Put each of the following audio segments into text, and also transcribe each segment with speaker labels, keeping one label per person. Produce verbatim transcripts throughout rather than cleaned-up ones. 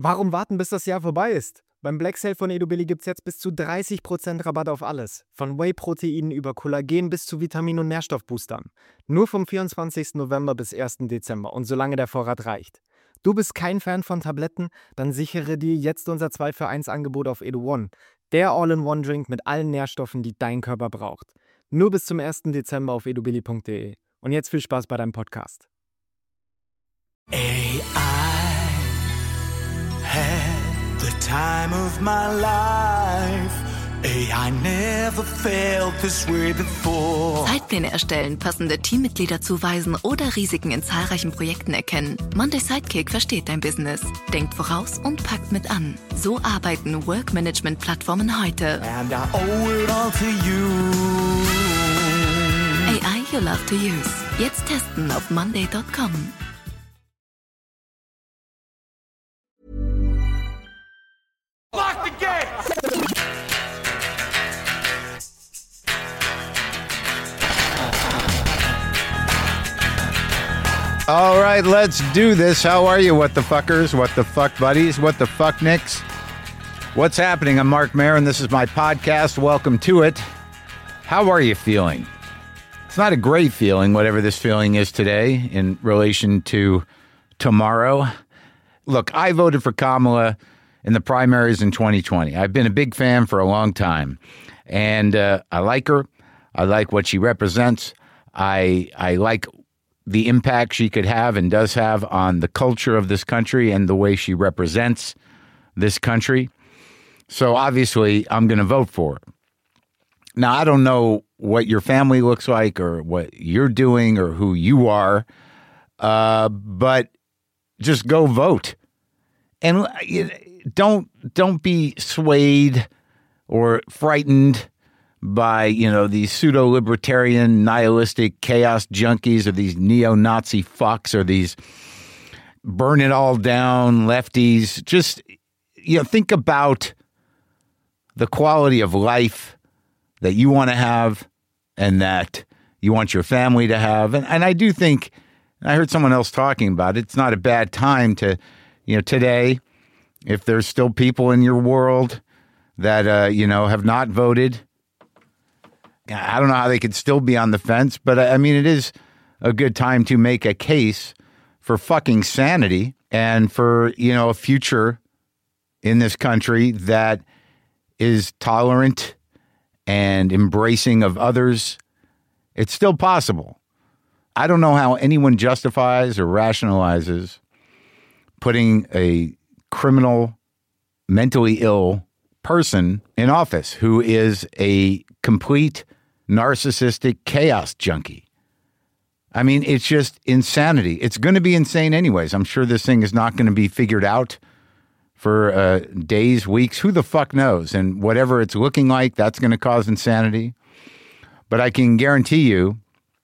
Speaker 1: Warum warten, bis das Jahr vorbei ist? Beim Black Sale von Edubili gibt's jetzt bis zu dreißig Prozent Rabatt auf alles. Von Whey-Proteinen über Kollagen bis zu Vitamin- und Nährstoffboostern. Nur vom vierundzwanzigsten November bis ersten Dezember und solange der Vorrat reicht. Du bist kein Fan von Tabletten? Dann sichere dir jetzt unser zwei für eins Angebot auf EduOne. Der All-in-One-Drink mit allen Nährstoffen, die dein Körper braucht. Nur bis zum ersten Dezember auf edubili punkt de. Und jetzt viel Spaß bei deinem Podcast.
Speaker 2: A I had the time of my life. A I never felt this way before.
Speaker 3: Zeitpläne erstellen, passende Teammitglieder zuweisen oder Risiken in zahlreichen Projekten erkennen. Monday Sidekick versteht dein Business, denkt voraus und packt mit an. So arbeiten Work-Management-Plattformen heute.
Speaker 2: And I owe it all to you.
Speaker 3: A I you love to use. Jetzt testen auf monday punkt com.
Speaker 2: Lock the gate!
Speaker 4: All right, let's do this. How are you, what the fuckers, what the fuck buddies, what the fuck nicks? What's happening? I'm Mark Maron. This is my podcast. Welcome to it. How are you feeling? It's not a great feeling, whatever this feeling is today in relation to tomorrow. Look, I voted for Kamala in the primaries in twenty twenty. I've been a big fan for a long time, and uh, I like her. I like what she represents. I I like the impact she could have and does have on the culture of this country and the way she represents this country. So obviously, I'm going to vote for her. Now, I don't know what your family looks like or what you're doing or who you are, uh, but just go vote. And don't don't be swayed or frightened by, you know, these pseudo-libertarian, nihilistic chaos junkies or these neo-Nazi fucks or these burn it all down lefties. Just, you know, think about the quality of life that you want to have and that you want your family to have. And, and I do think, I heard someone else talking about it, it's not a bad time to, you know, today, if there's still people in your world that, uh, you know, have not voted, I don't know how they could still be on the fence, but I mean, it is a good time to make a case for fucking sanity and for, you know, a future in this country that is tolerant and embracing of others. It's still possible. I don't know how anyone justifies or rationalizes putting a criminal, mentally ill person in office who is a complete narcissistic chaos junkie. I mean, it's just insanity. It's going to be insane anyways. I'm sure this thing is not going to be figured out for uh, days, weeks. Who the fuck knows? And whatever it's looking like, that's going to cause insanity. But I can guarantee you,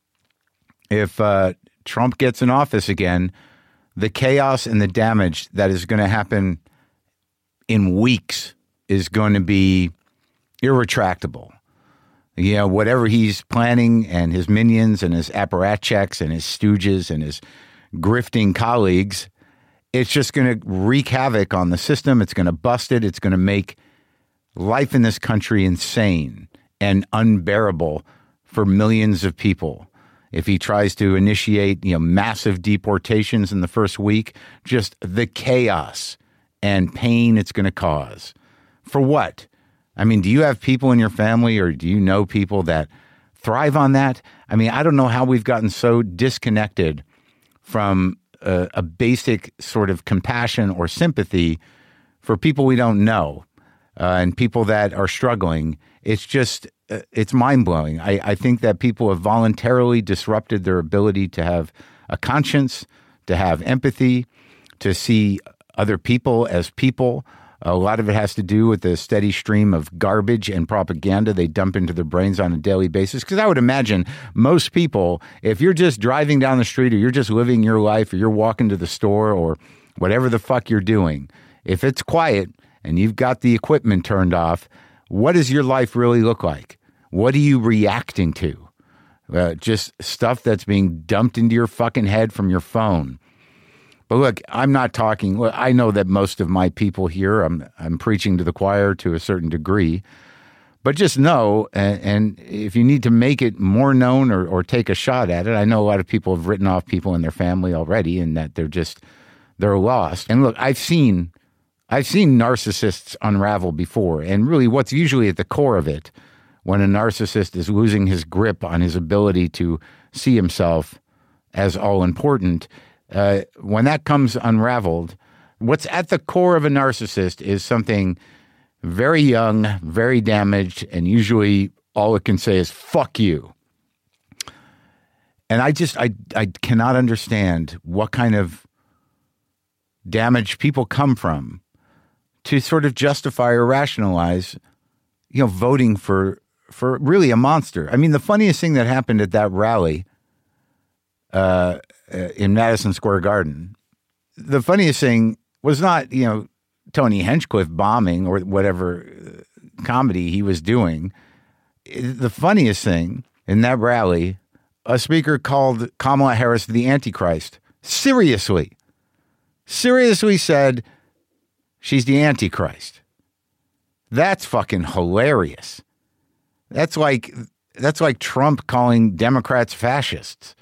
Speaker 4: if uh, Trump gets in office again, the chaos and the damage that is going to happen in weeks is going to be irretractable. You know, whatever he's planning and his minions and his apparatchiks and his stooges and his grifting colleagues, it's just going to wreak havoc on the system. It's going to bust it. It's going to make life in this country insane and unbearable for millions of people. If he tries to initiate, you know, massive deportations in the first week, just the chaos and pain it's going to cause. For what? I mean, do you have people in your family or do you know people that thrive on that? I mean, I don't know how we've gotten so disconnected from a, a basic sort of compassion or sympathy for people we don't know uh, and people that are struggling. It's just, uh, it's mind-blowing. I, I think that people have voluntarily disrupted their ability to have a conscience, to have empathy, to see other people as people. A lot of it has to do with the steady stream of garbage and propaganda they dump into their brains on a daily basis. Because I would imagine most people, if you're just driving down the street or you're just living your life or you're walking to the store or whatever the fuck you're doing, if it's quiet and you've got the equipment turned off, what does your life really look like? What are you reacting to? Uh, just stuff that's being dumped into your fucking head from your phone. But look, I'm not talking, look, I know that most of my people here, I'm I'm preaching to the choir to a certain degree, but just know, and, and if you need to make it more known or, or take a shot at it, I know a lot of people have written off people in their family already and that they're just, they're lost. And look, I've seen, I've seen narcissists unravel before, and really what's usually at the core of it, when a narcissist is losing his grip on his ability to see himself as all important, uh, when that comes unraveled, what's at the core of a narcissist is something very young, very damaged, and usually all it can say is, fuck you. And I just, I, I cannot understand what kind of damage people come from to sort of justify or rationalize, you know, voting for, for really a monster. I mean, the funniest thing that happened at that rally uh, in Madison Square Garden, the funniest thing was not, you know, Tony Hinchcliffe bombing or whatever comedy he was doing. The funniest thing in that rally, a speaker called Kamala Harris the Antichrist. Seriously. Seriously said she's the Antichrist. That's fucking hilarious. That's like that's like Trump calling Democrats fascists.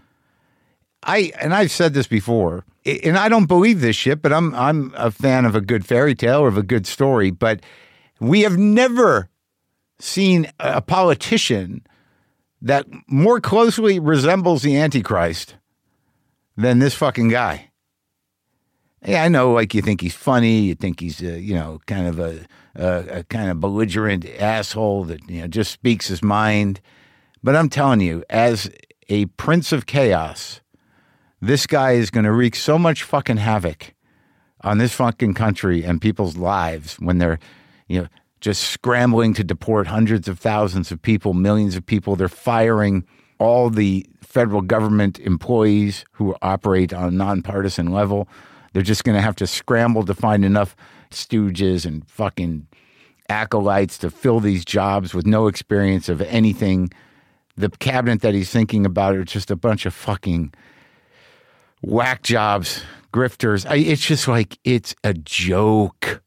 Speaker 4: I and I've said this before, and I don't believe this shit, but I'm I'm a fan of a good fairy tale or of a good story. But we have never seen a politician that more closely resembles the Antichrist than this fucking guy. Yeah, I know, like, you think he's funny, you think he's, uh, you know, kind of a, a, a kind of belligerent asshole that, you know, just speaks his mind. But I'm telling you, as a prince of chaos, this guy is going to wreak so much fucking havoc on this fucking country and people's lives when they're, you know, just scrambling to deport hundreds of thousands of people, millions of people. They're firing all the federal government employees who operate on a nonpartisan level. They're just going to have to scramble to find enough stooges and fucking acolytes to fill these jobs with no experience of anything. The cabinet that he's thinking about are just a bunch of fucking whack jobs, grifters. I, it's just like, it's a joke.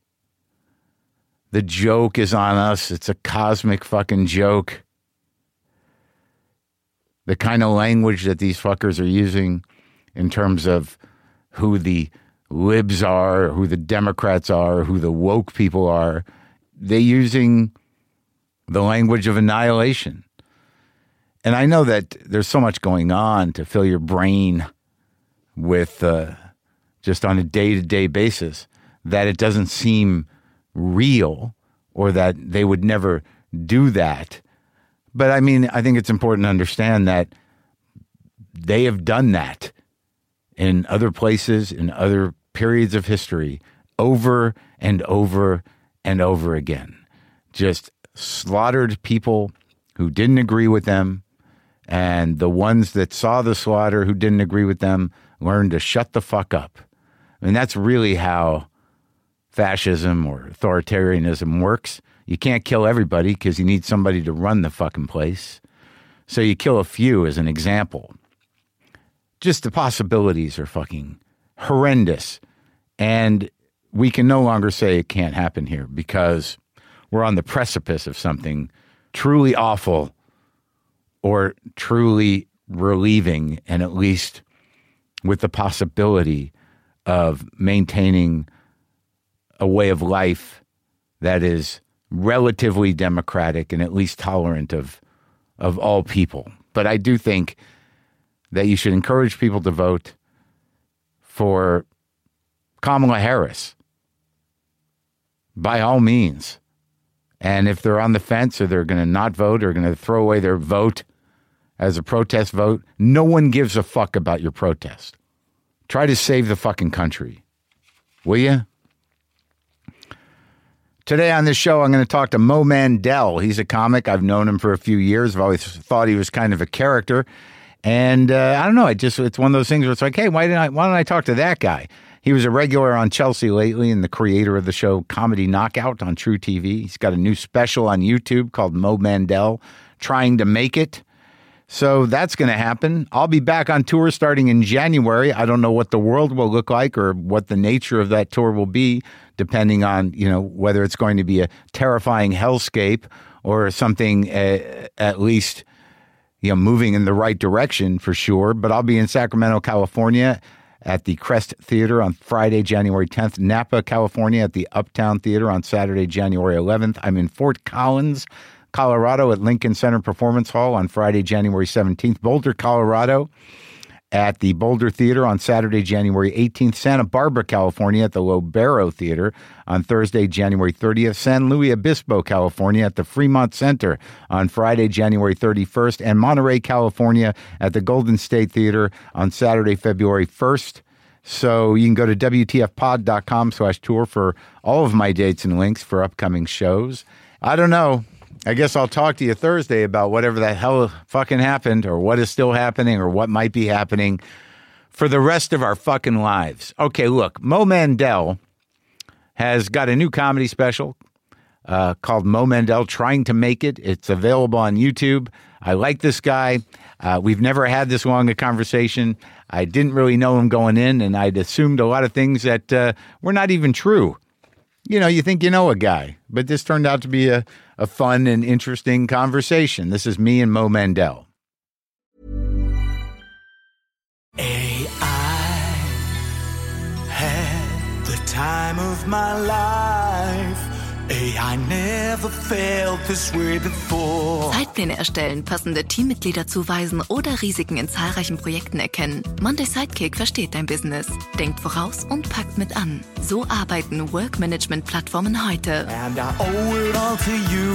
Speaker 4: The joke is on us. It's a cosmic fucking joke. The kind of language that these fuckers are using in terms of who the libs are, or who the Democrats are, or who the woke people are, they're using the language of annihilation. And I know that there's so much going on to fill your brain with uh, just on a day-to-day basis that it doesn't seem real, or that they would never do that. But I mean, I think it's important to understand that they have done that in other places, in other periods of history, over and over and over again. Just slaughtered people who didn't agree with them, and the ones that saw the slaughter who didn't agree with them learned to shut the fuck up. I mean, that's really how fascism or authoritarianism works. You can't kill everybody because you need somebody to run the fucking place. So you kill a few as an example. Just the possibilities are fucking horrendous. And we can no longer say it can't happen here because we're on the precipice of something truly awful or truly relieving, and at least with the possibility of maintaining a way of life that is relatively democratic and at least tolerant of of all people. But I do think that you should encourage people to vote for Kamala Harris, by all means. And if they're on the fence or they're going to not vote or going to throw away their vote as a protest vote, no one gives a fuck about your protest. Try to save the fucking country. Will you? Today on this show, I'm going to talk to Moe Mandel. He's a comic. I've known him for a few years. I've always thought he was kind of a character. And uh, I don't know. I just it's one of those things where it's like, hey, why didn't I? Why don't I talk to that guy? He was a regular on Chelsea Lately and the creator of the show Comedy Knockout on True T V. He's got a new special on YouTube called Moe Mandel, Trying to Make It. So that's going to happen. I'll be back on tour starting in January. I don't know what the world will look like or what the nature of that tour will be, depending on, you know, whether it's going to be a terrifying hellscape or something uh, at least, you know, moving in the right direction for sure. But I'll be in Sacramento, California at the Crest Theater on Friday, January tenth, Napa, California at the Uptown Theater on Saturday, January eleventh. I'm in Fort Collins, Colorado at Lincoln Center Performance Hall on Friday, January seventeenth. Boulder, Colorado at the Boulder Theater on Saturday, January eighteenth. Santa Barbara, California at the Lobero Theater on Thursday, January thirtieth. San Luis Obispo, California at the Fremont Center on Friday, January thirty-first. And Monterey, California at the Golden State Theater on Saturday, February first. So you can go to W T F pod dot com slash tour for all of my dates and links for upcoming shows. I don't know. I guess I'll talk to you Thursday about whatever the hell fucking happened or what is still happening or what might be happening for the rest of our fucking lives. Okay, look, Mo Mandel has got a new comedy special uh, called Mo Mandel Trying to Make It. It's available on YouTube. I like this guy. Uh, we've never had this long a conversation. I didn't really know him going in, and I'd assumed a lot of things that uh, were not even true. You know, you think you know a guy, but this turned out to be a, a fun and interesting conversation. This is me and Mo Mandel.
Speaker 2: A I had the time of my life. A I never felt this way before.
Speaker 3: Zeitpläne erstellen, passende Teammitglieder zuweisen oder Risiken in zahlreichen Projekten erkennen. Monday Sidekick versteht dein Business, denkt voraus und packt mit an. So arbeiten Work-Management-Plattformen heute.
Speaker 2: And I owe it all to you.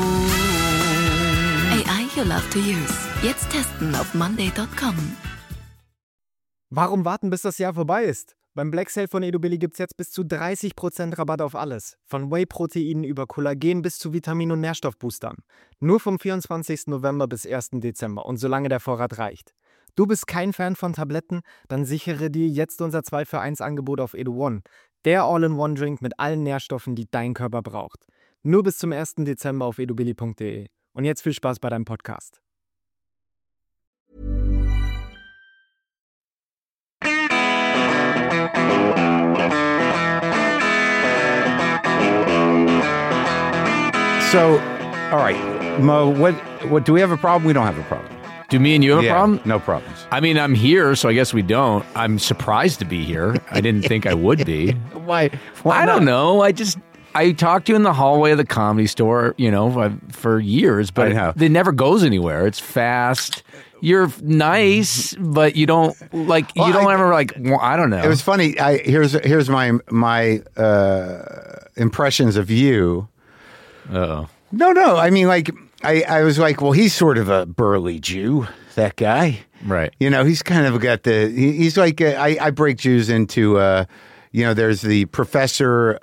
Speaker 3: A I you love to use. Jetzt testen auf monday dot com.
Speaker 1: Warum warten, bis das Jahr vorbei ist? Beim Black Sale von Edubilly gibt's jetzt bis zu dreißig Prozent Rabatt auf alles. Von Whey-Proteinen über Kollagen bis zu Vitamin- und Nährstoffboostern. Nur vom vierundzwanzigsten November bis ersten Dezember und solange der Vorrat reicht. Du bist kein Fan von Tabletten? Dann sichere dir jetzt unser zwei für eins Angebot auf EduOne. Der All-in-One-Drink mit allen Nährstoffen, die dein Körper braucht. Nur bis zum ersten Dezember auf edubilly punkt de. Und jetzt viel Spaß bei deinem Podcast.
Speaker 4: So, all right, Mo, what, what, do we have a problem? We don't have a problem.
Speaker 5: Do me and you have
Speaker 4: Yeah,
Speaker 5: a problem?
Speaker 4: no problems.
Speaker 5: I mean, I'm here, so I guess we don't. I'm surprised to be here. I didn't think I would be.
Speaker 4: Why? why
Speaker 5: I don't
Speaker 4: not?
Speaker 5: know. I just, I talked to you in the hallway of the Comedy Store, you know, uh, for years, but
Speaker 4: I know.
Speaker 5: it, it never goes anywhere. It's fast. You're nice, but you don't, like,
Speaker 4: Well,
Speaker 5: you don't
Speaker 4: I-
Speaker 5: ever, like, well, I don't know.
Speaker 4: It was funny. I here's here's my my uh, impressions of you.
Speaker 5: Uh-oh.
Speaker 4: No, no. I mean, like, I, I was like, well, he's sort of a burly Jew, that guy.
Speaker 5: Right.
Speaker 4: You know, he's kind of got the, he, he's like, uh, I, I break Jews into, uh, you know, there's the professor, uh,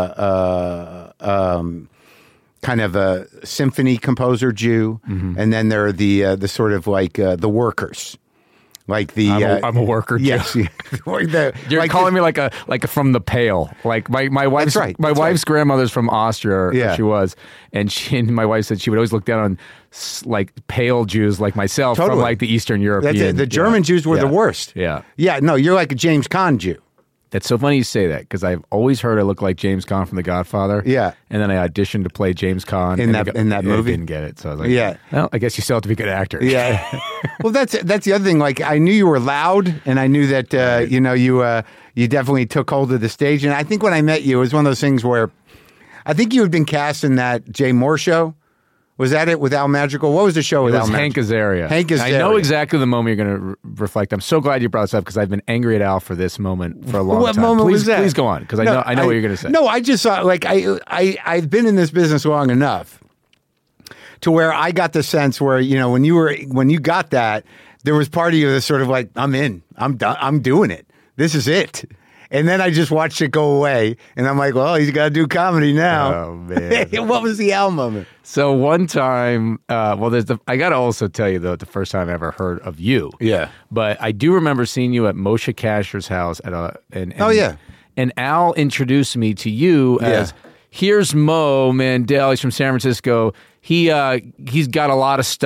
Speaker 4: uh, um, kind of a symphony composer Jew.
Speaker 5: Mm-hmm.
Speaker 4: And then there are the, uh, the sort of like uh, the workers. Like the,
Speaker 5: I'm a-
Speaker 4: uh,
Speaker 5: I'm a worker, Jew.
Speaker 4: Yes. yeah. Like the-
Speaker 5: You're
Speaker 4: like
Speaker 5: calling
Speaker 4: the-
Speaker 5: me like a like a from the Pale. Like my, my wife's
Speaker 4: right,
Speaker 5: my
Speaker 4: that's
Speaker 5: wife's grandmother's from Austria. Or
Speaker 4: Yeah.
Speaker 5: she was, and she and my wife said she would always look down on s- like pale Jews like myself
Speaker 4: Totally.
Speaker 5: from like the Eastern European.
Speaker 4: That's it. The German
Speaker 5: yeah.
Speaker 4: Jews were
Speaker 5: Yeah.
Speaker 4: the worst.
Speaker 5: Yeah,
Speaker 4: Yeah, no, you're like a James Caan Jew.
Speaker 5: that's so funny you say that because I've always heard I look like James Caan from The Godfather.
Speaker 4: Yeah.
Speaker 5: and then I auditioned to play James Caan
Speaker 4: In
Speaker 5: and
Speaker 4: that-
Speaker 5: I got-
Speaker 4: in that
Speaker 5: I
Speaker 4: movie?
Speaker 5: didn't get it, so I was like,
Speaker 4: Yeah.
Speaker 5: well, I guess you still have to be a good actor.
Speaker 4: Yeah. Well, that's that's the other thing. Like, I knew you were loud, and I knew that uh, you know you uh, you definitely took hold of the stage. And I think when I met you, it was one of those things where I think you had been cast in that Jay Moore show. Was that it with Al Madrigal? What was the show
Speaker 5: It
Speaker 4: with
Speaker 5: was
Speaker 4: Al
Speaker 5: Hank
Speaker 4: Madrigal?
Speaker 5: Azaria.
Speaker 4: Hank
Speaker 5: I know
Speaker 4: Azaria.
Speaker 5: exactly the moment you're going to re- reflect. I'm so glad you brought this up because I've been angry at Al for this moment for a long
Speaker 4: What
Speaker 5: time.
Speaker 4: moment
Speaker 5: please,
Speaker 4: was that?
Speaker 5: please go on because I
Speaker 4: No,
Speaker 5: know I know what you're going to say.
Speaker 4: No, I just thought like I I I've been in this business long enough to where I got the sense where you know when you were when you got that there was part of you that's sort of like I'm in I'm done I'm doing it this is it. And then I just watched it go away, and I'm like, well, he's got to do comedy now.
Speaker 5: Oh, man.
Speaker 4: What was the Al moment?
Speaker 5: So one time, uh, well, there's the. I got to also tell you though, the first time I ever heard of you.
Speaker 4: Yeah.
Speaker 5: But I do remember seeing you at Moshe Kasher's house at a. And, and,
Speaker 4: Oh, yeah.
Speaker 5: And Al introduced me to you as.
Speaker 4: Yeah.
Speaker 5: Here's Mo Mandel. He's from San Francisco. He uh, he's got a lot of stuff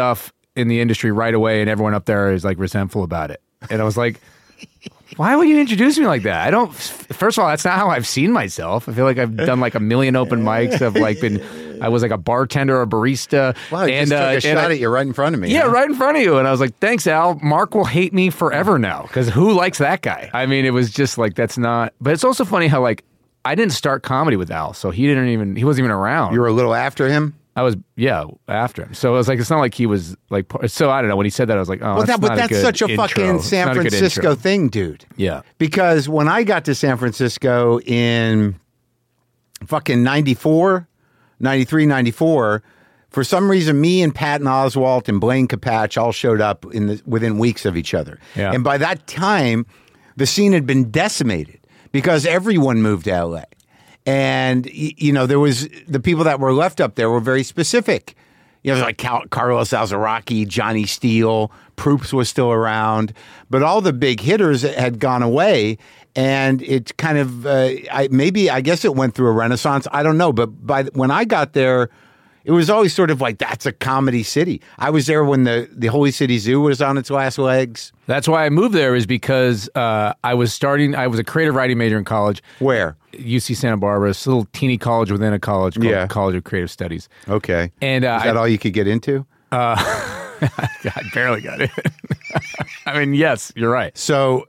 Speaker 5: in the industry right away, and everyone up there is like resentful about it. And I was like, why would you introduce me like that? I don't, first of all, that's not how I've seen myself. I feel like I've done like a million open mics. I've like been, I was like a bartender or a barista.
Speaker 4: Wow, you
Speaker 5: and,
Speaker 4: just took
Speaker 5: uh,
Speaker 4: a shot
Speaker 5: I,
Speaker 4: at you right in front of me.
Speaker 5: Yeah,
Speaker 4: huh?
Speaker 5: right in front of you. And I was like, thanks, Al. Mark will hate me forever now because who likes that guy? I mean, it was just like, that's not, but it's also funny how like, I didn't start comedy with Al, so he didn't even, he wasn't even around.
Speaker 4: You were a little after him?
Speaker 5: I was, yeah, after him. So it was like, it's not like he was like, so I don't know. When he said that, I was like, oh,
Speaker 4: Well,
Speaker 5: that's
Speaker 4: that, but
Speaker 5: not a
Speaker 4: that's
Speaker 5: good
Speaker 4: such a
Speaker 5: intro.
Speaker 4: fucking
Speaker 5: It's
Speaker 4: San
Speaker 5: not a good
Speaker 4: Francisco
Speaker 5: intro.
Speaker 4: thing, dude.
Speaker 5: Yeah.
Speaker 4: Because when I got to San Francisco in fucking ninety-four, ninety-three, ninety-four, for some reason, me and Patton Oswalt and Blaine Capatch all showed up in the, within weeks of each other.
Speaker 5: Yeah.
Speaker 4: And by that time, the scene had been decimated because everyone moved to L A. And, y- you know, there was the people that were left up there were very specific. You know, like Cal- Carlos Alzaraki, Johnny Steele, Proops was still around, but all the big hitters had gone away. And it kind of, uh, I, maybe, I guess it went through a renaissance. I don't know. But by the, when I got there, it was always sort of like, that's a comedy city. I was there when the, the Holy City Zoo was on its last legs.
Speaker 5: That's why I moved there is because uh, I was starting, I was a creative writing major in college.
Speaker 4: Where?
Speaker 5: U C Santa Barbara, it's a little teeny college within a college called
Speaker 4: Yeah.
Speaker 5: College of Creative Studies.
Speaker 4: Okay.
Speaker 5: And uh,
Speaker 4: Is that
Speaker 5: I,
Speaker 4: all you could get into?
Speaker 5: I barely got it. I mean, yes, you're right.
Speaker 4: So,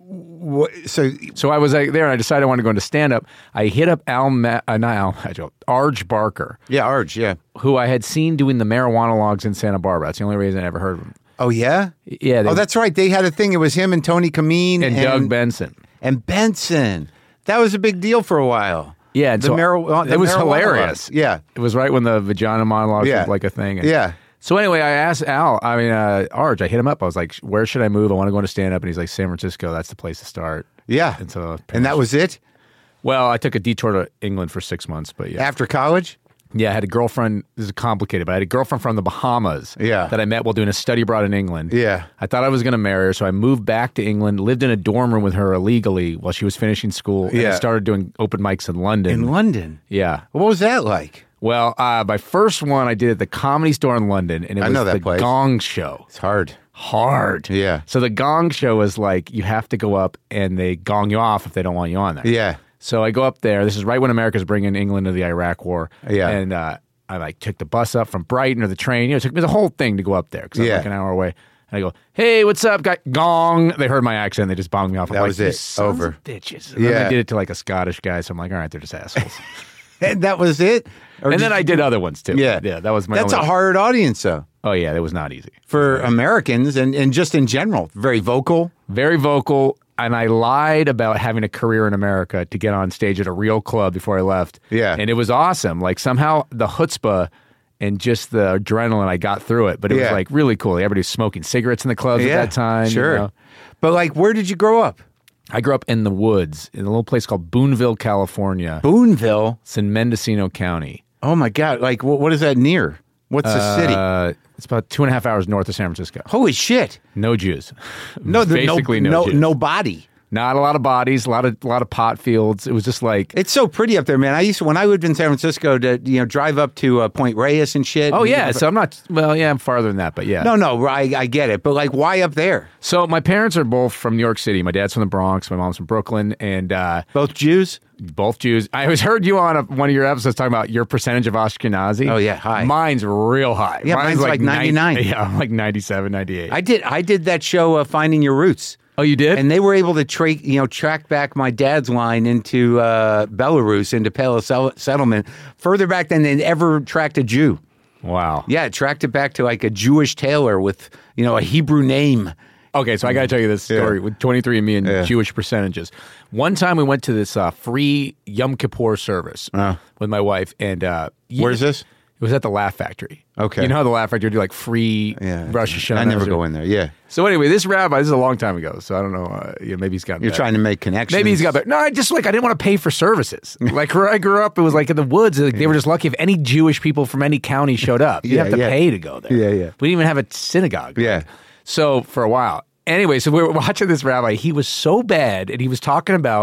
Speaker 4: wh- so
Speaker 5: So I was like, there and I decided I wanted to go into stand-up. I hit up Al, Ma- uh, not Al, Joe, Arj Barker,
Speaker 4: yeah, Arj, yeah.
Speaker 5: who I had seen doing the marijuana logs in Santa Barbara. That's the only reason I ever heard of him.
Speaker 4: Oh, yeah?
Speaker 5: Yeah. They,
Speaker 4: Oh, that's right. They had a thing. It was him and Tony Kameen
Speaker 5: and, Doug Benson.
Speaker 4: and Benson. That was a big deal for a while.
Speaker 5: Yeah, and
Speaker 4: the
Speaker 5: so
Speaker 4: marijuana.
Speaker 5: it was
Speaker 4: marijuana
Speaker 5: hilarious.
Speaker 4: laws. Yeah,
Speaker 5: It was right when the vagina monologue
Speaker 4: Yeah.
Speaker 5: was like a thing. And
Speaker 4: yeah.
Speaker 5: So anyway, I asked Al, I mean, uh, Arj, I hit him up. I was like, where should I move? I want to go into stand-up. And he's like, San Francisco, that's the place to start.
Speaker 4: Yeah.
Speaker 5: And so,
Speaker 4: And that was it?
Speaker 5: well, I took a detour to England for six months, but yeah.
Speaker 4: After college?
Speaker 5: Yeah, I had a girlfriend, this is complicated, but I had a girlfriend from the Bahamas
Speaker 4: Yeah.
Speaker 5: that I met while doing a study abroad in England.
Speaker 4: Yeah.
Speaker 5: I thought I was going to marry her, so I moved back to England, lived in a dorm room with her illegally while she was finishing school, and I
Speaker 4: Yeah.
Speaker 5: started doing open mics in London.
Speaker 4: In London.
Speaker 5: Yeah.
Speaker 4: What was that like?
Speaker 5: Well, uh, my first one I did at the Comedy Store in London, and it
Speaker 4: I
Speaker 5: was
Speaker 4: know that
Speaker 5: the
Speaker 4: place.
Speaker 5: Gong Show.
Speaker 4: It's hard.
Speaker 5: Hard.
Speaker 4: Yeah.
Speaker 5: So the Gong Show is like you have to go up and they gong you off if they don't want you on there.
Speaker 4: Yeah.
Speaker 5: So I go up there. This is right when America's bringing England to the Iraq War.
Speaker 4: Yeah.
Speaker 5: And uh, I like took the bus up from Brighton or the train. You know, it took me the whole thing to go up there because I was
Speaker 4: Yeah.
Speaker 5: like an hour away. And I go, hey, what's up, guy? Gong. They heard my accent. They just bombed me off. I'm
Speaker 4: That
Speaker 5: like,
Speaker 4: was
Speaker 5: "You
Speaker 4: it.
Speaker 5: sons
Speaker 4: Over.
Speaker 5: of bitches. And then
Speaker 4: Yeah.
Speaker 5: I did it to like a Scottish guy. So I'm like, all right, they're just assholes.
Speaker 4: And that was it? Or
Speaker 5: and
Speaker 4: did
Speaker 5: then I
Speaker 4: you-
Speaker 5: did other ones too.
Speaker 4: Yeah.
Speaker 5: Yeah, that was my
Speaker 4: That's
Speaker 5: only-
Speaker 4: a hard audience, though,
Speaker 5: Oh, yeah, it was not easy.
Speaker 4: for Americans and, and just in general. Very vocal.
Speaker 5: Very vocal. And I lied about having a career in America to get on stage at a real club before I left.
Speaker 4: Yeah.
Speaker 5: And it was awesome. Like somehow the chutzpah and just the adrenaline, I got through it. But it
Speaker 4: Yeah.
Speaker 5: was like really cool. Everybody was smoking cigarettes in the clubs at that time. you
Speaker 4: Sure.
Speaker 5: know.
Speaker 4: But, like, where did you grow up?
Speaker 5: I grew up in the woods in a little place called Boonville, California.
Speaker 4: Boonville.
Speaker 5: It's in Mendocino County.
Speaker 4: Oh, my God. Like, what, what is that near? What's the city?
Speaker 5: Uh, it's about two and a half hours north of San Francisco.
Speaker 4: Holy shit.
Speaker 5: No Jews.
Speaker 4: No, the-
Speaker 5: Basically
Speaker 4: no,
Speaker 5: no,
Speaker 4: no,
Speaker 5: Jews.
Speaker 4: no body.
Speaker 5: Not a lot of bodies, a lot of a lot of pot fields. It was just like,
Speaker 4: It's so pretty up there, man. I used to, when I lived in San Francisco, to you know drive up to uh, Point Reyes and shit.
Speaker 5: oh
Speaker 4: And-
Speaker 5: yeah. So I'm not. Well, yeah, I'm farther than that, but yeah.
Speaker 4: no, no, I, I get it, but like, why up there?
Speaker 5: So my parents are both from New York City. My dad's from the Bronx. My mom's from Brooklyn, and uh,
Speaker 4: Both Jews?
Speaker 5: both Jews. I always heard you on a, one of your episodes talking about your percentage of Ashkenazi.
Speaker 4: Oh, yeah, high.
Speaker 5: Mine's real high.
Speaker 4: Yeah, mine's like ninety-nine.
Speaker 5: ninety, yeah, I'm like ninety-seven, ninety-eight.
Speaker 4: I did. I did that show, uh, Finding Your Roots,
Speaker 5: oh, you did?
Speaker 4: and they were able to tra- you know track back my dad's line into uh, Belarus, into Pale Settlement, further back than they'd ever tracked a Jew.
Speaker 5: Wow.
Speaker 4: Yeah, it tracked it back to like a Jewish tailor with you know a Hebrew name.
Speaker 5: Okay, so I got to tell you this story with twenty-three and me and
Speaker 4: Yeah.
Speaker 5: Jewish percentages. One time we went to this uh, free Yom Kippur service with my wife, and uh, you-
Speaker 4: Where's this?
Speaker 5: It was at the Laugh Factory.
Speaker 4: Okay.
Speaker 5: You know how the Laugh Factory do like free
Speaker 4: Yeah,
Speaker 5: Rosh Hashanah?
Speaker 4: I never go in there. Yeah,
Speaker 5: So anyway, this rabbi, this is a long time ago, so I don't know. Uh, yeah, maybe he's got.
Speaker 4: you're
Speaker 5: better.
Speaker 4: trying to make connections.
Speaker 5: Maybe he's got better. No, I just like I didn't want to pay for services. Like where I grew up, it was like in the woods. Like, they were just lucky if any Jewish people from any county showed up. You'd
Speaker 4: Yeah,
Speaker 5: have to
Speaker 4: yeah.
Speaker 5: pay to go there.
Speaker 4: Yeah, yeah.
Speaker 5: We didn't even have a synagogue.
Speaker 4: Yeah.
Speaker 5: So for a while. Anyway, so we were watching this rabbi. He was so bad, and he was talking about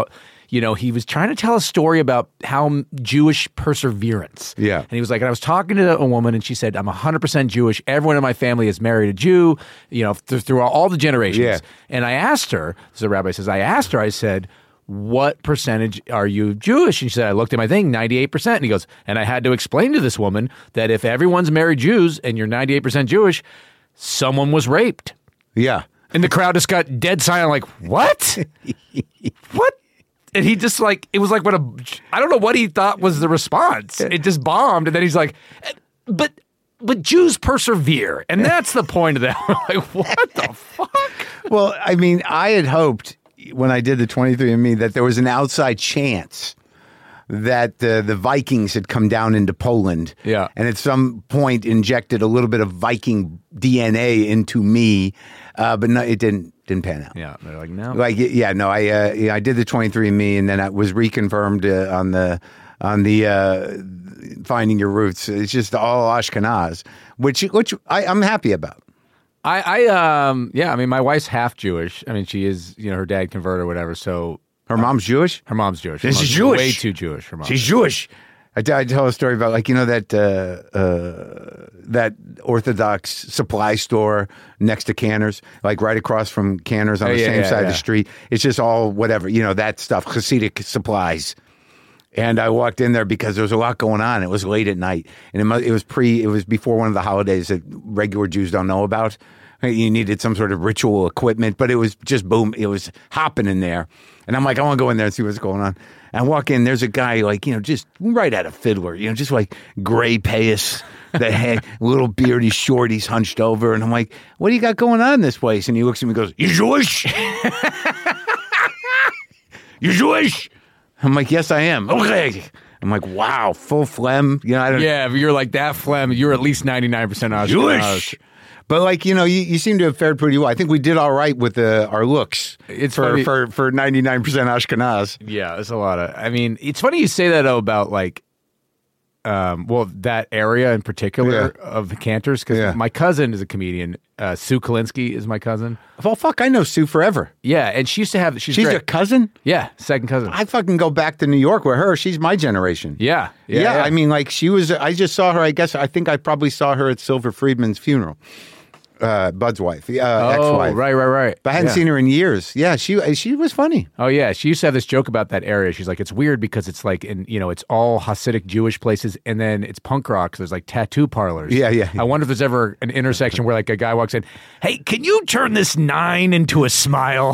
Speaker 5: you know, he was trying to tell a story about how Jewish perseverance.
Speaker 4: Yeah.
Speaker 5: And he was like, and I was talking to a woman and she said, I'm one hundred percent Jewish. Everyone in my family has married a Jew, you know, th- through all the generations.
Speaker 4: Yeah.
Speaker 5: And I asked her, so the rabbi says, I asked her, I said, what percentage are you Jewish? And she said, I looked at my thing, ninety-eight percent. And he goes, and I had to explain to this woman that if everyone's married Jews and you're ninety-eight percent Jewish, someone was raped.
Speaker 4: Yeah.
Speaker 5: And the crowd just got dead silent, like, what? What? And he just like, it was like what a, I don't know what he thought was the response. It just bombed. And then he's like, but, but Jews persevere. And that's the point of that. Like, what the fuck?
Speaker 4: Well, I mean, I had hoped when I did the twenty-three and me that there was an outside chance that uh, the Vikings had come down into Poland,
Speaker 5: Yeah.
Speaker 4: and at some point injected a little bit of Viking D N A into me, uh, but no, it didn't didn't pan out.
Speaker 5: Yeah, they're like, no.
Speaker 4: Like, yeah, no, I uh, yeah, I did the twenty-three and me, and then I was reconfirmed uh, on the on the uh, Finding Your Roots. It's just all Ashkenaz, which which I, I'm happy about.
Speaker 5: I, I, um, yeah, I mean, my wife's half Jewish. I mean, she is, you know, her dad converted or whatever. So
Speaker 4: Her mom's Jewish?
Speaker 5: her mom's Jewish. Her
Speaker 4: She's
Speaker 5: mom's
Speaker 4: Jewish.
Speaker 5: Way too Jewish. Her mom.
Speaker 4: She's Jewish. I, t- I tell a story about, like, you know, that uh, uh, that Orthodox supply store next to Canner's, like right across from Canner's on
Speaker 5: Oh,
Speaker 4: the
Speaker 5: yeah,
Speaker 4: same
Speaker 5: yeah,
Speaker 4: side of
Speaker 5: yeah.
Speaker 4: the street. It's just all whatever, you know, that stuff, Hasidic supplies. And I walked in there because there was a lot going on. It was late at night, and it, mu- it was pre, it was before one of the holidays that regular Jews don't know about. You needed some sort of ritual equipment, but it was just boom. It was hopping in there. And I'm like, I want to go in there and see what's going on. And I walk in, there's a guy like, you know, just right out of Fiddler, you know, just like gray payas, the head, little beard, he's short, he's hunched over. And I'm like, what do you got going on in this place? And he looks at me and goes, you Jewish? You Jewish? I'm like, yes, I am. Okay. I'm like, wow, full phlegm. You know, I don't
Speaker 5: Yeah, if you're like that phlegm, you're at least ninety-nine percent Ashkenaz.
Speaker 4: Jewish. But, like, you know, you, you seem to have fared pretty well. I think we did all right with uh, our looks
Speaker 5: It's
Speaker 4: for,
Speaker 5: funny-
Speaker 4: for for ninety-nine percent Ashkenaz.
Speaker 5: Yeah, it's a lot of. I mean, it's funny you say that though, about like, um, well, that area in particular
Speaker 4: Yeah.
Speaker 5: of the Cantors, because
Speaker 4: Yeah.
Speaker 5: my cousin is a comedian. Uh, Sue Kalinsky is my cousin.
Speaker 4: Well, fuck, I know Sue forever.
Speaker 5: Yeah, and she used to have. She's,
Speaker 4: She's
Speaker 5: great.
Speaker 4: your cousin?
Speaker 5: Yeah, second cousin.
Speaker 4: I fucking go back to New York with her. She's my generation.
Speaker 5: yeah,
Speaker 4: Yeah,
Speaker 5: yeah, yeah.
Speaker 4: I mean, like, she was, I just saw her, I guess, I think I probably saw her at Silver Friedman's funeral. Uh, Bud's wife, uh,
Speaker 5: oh,
Speaker 4: ex-wife.
Speaker 5: right, right, right.
Speaker 4: But I hadn't
Speaker 5: Yeah.
Speaker 4: seen her in years. Yeah, she she was funny.
Speaker 5: Oh yeah, she used to have this joke about that area. She's like, it's weird because it's like, in you know, it's all Hasidic Jewish places, and then it's punk rock. So there's like tattoo parlors.
Speaker 4: Yeah, yeah.
Speaker 5: I wonder if there's ever an intersection where like a guy walks in, hey, can you turn this nine into a smile?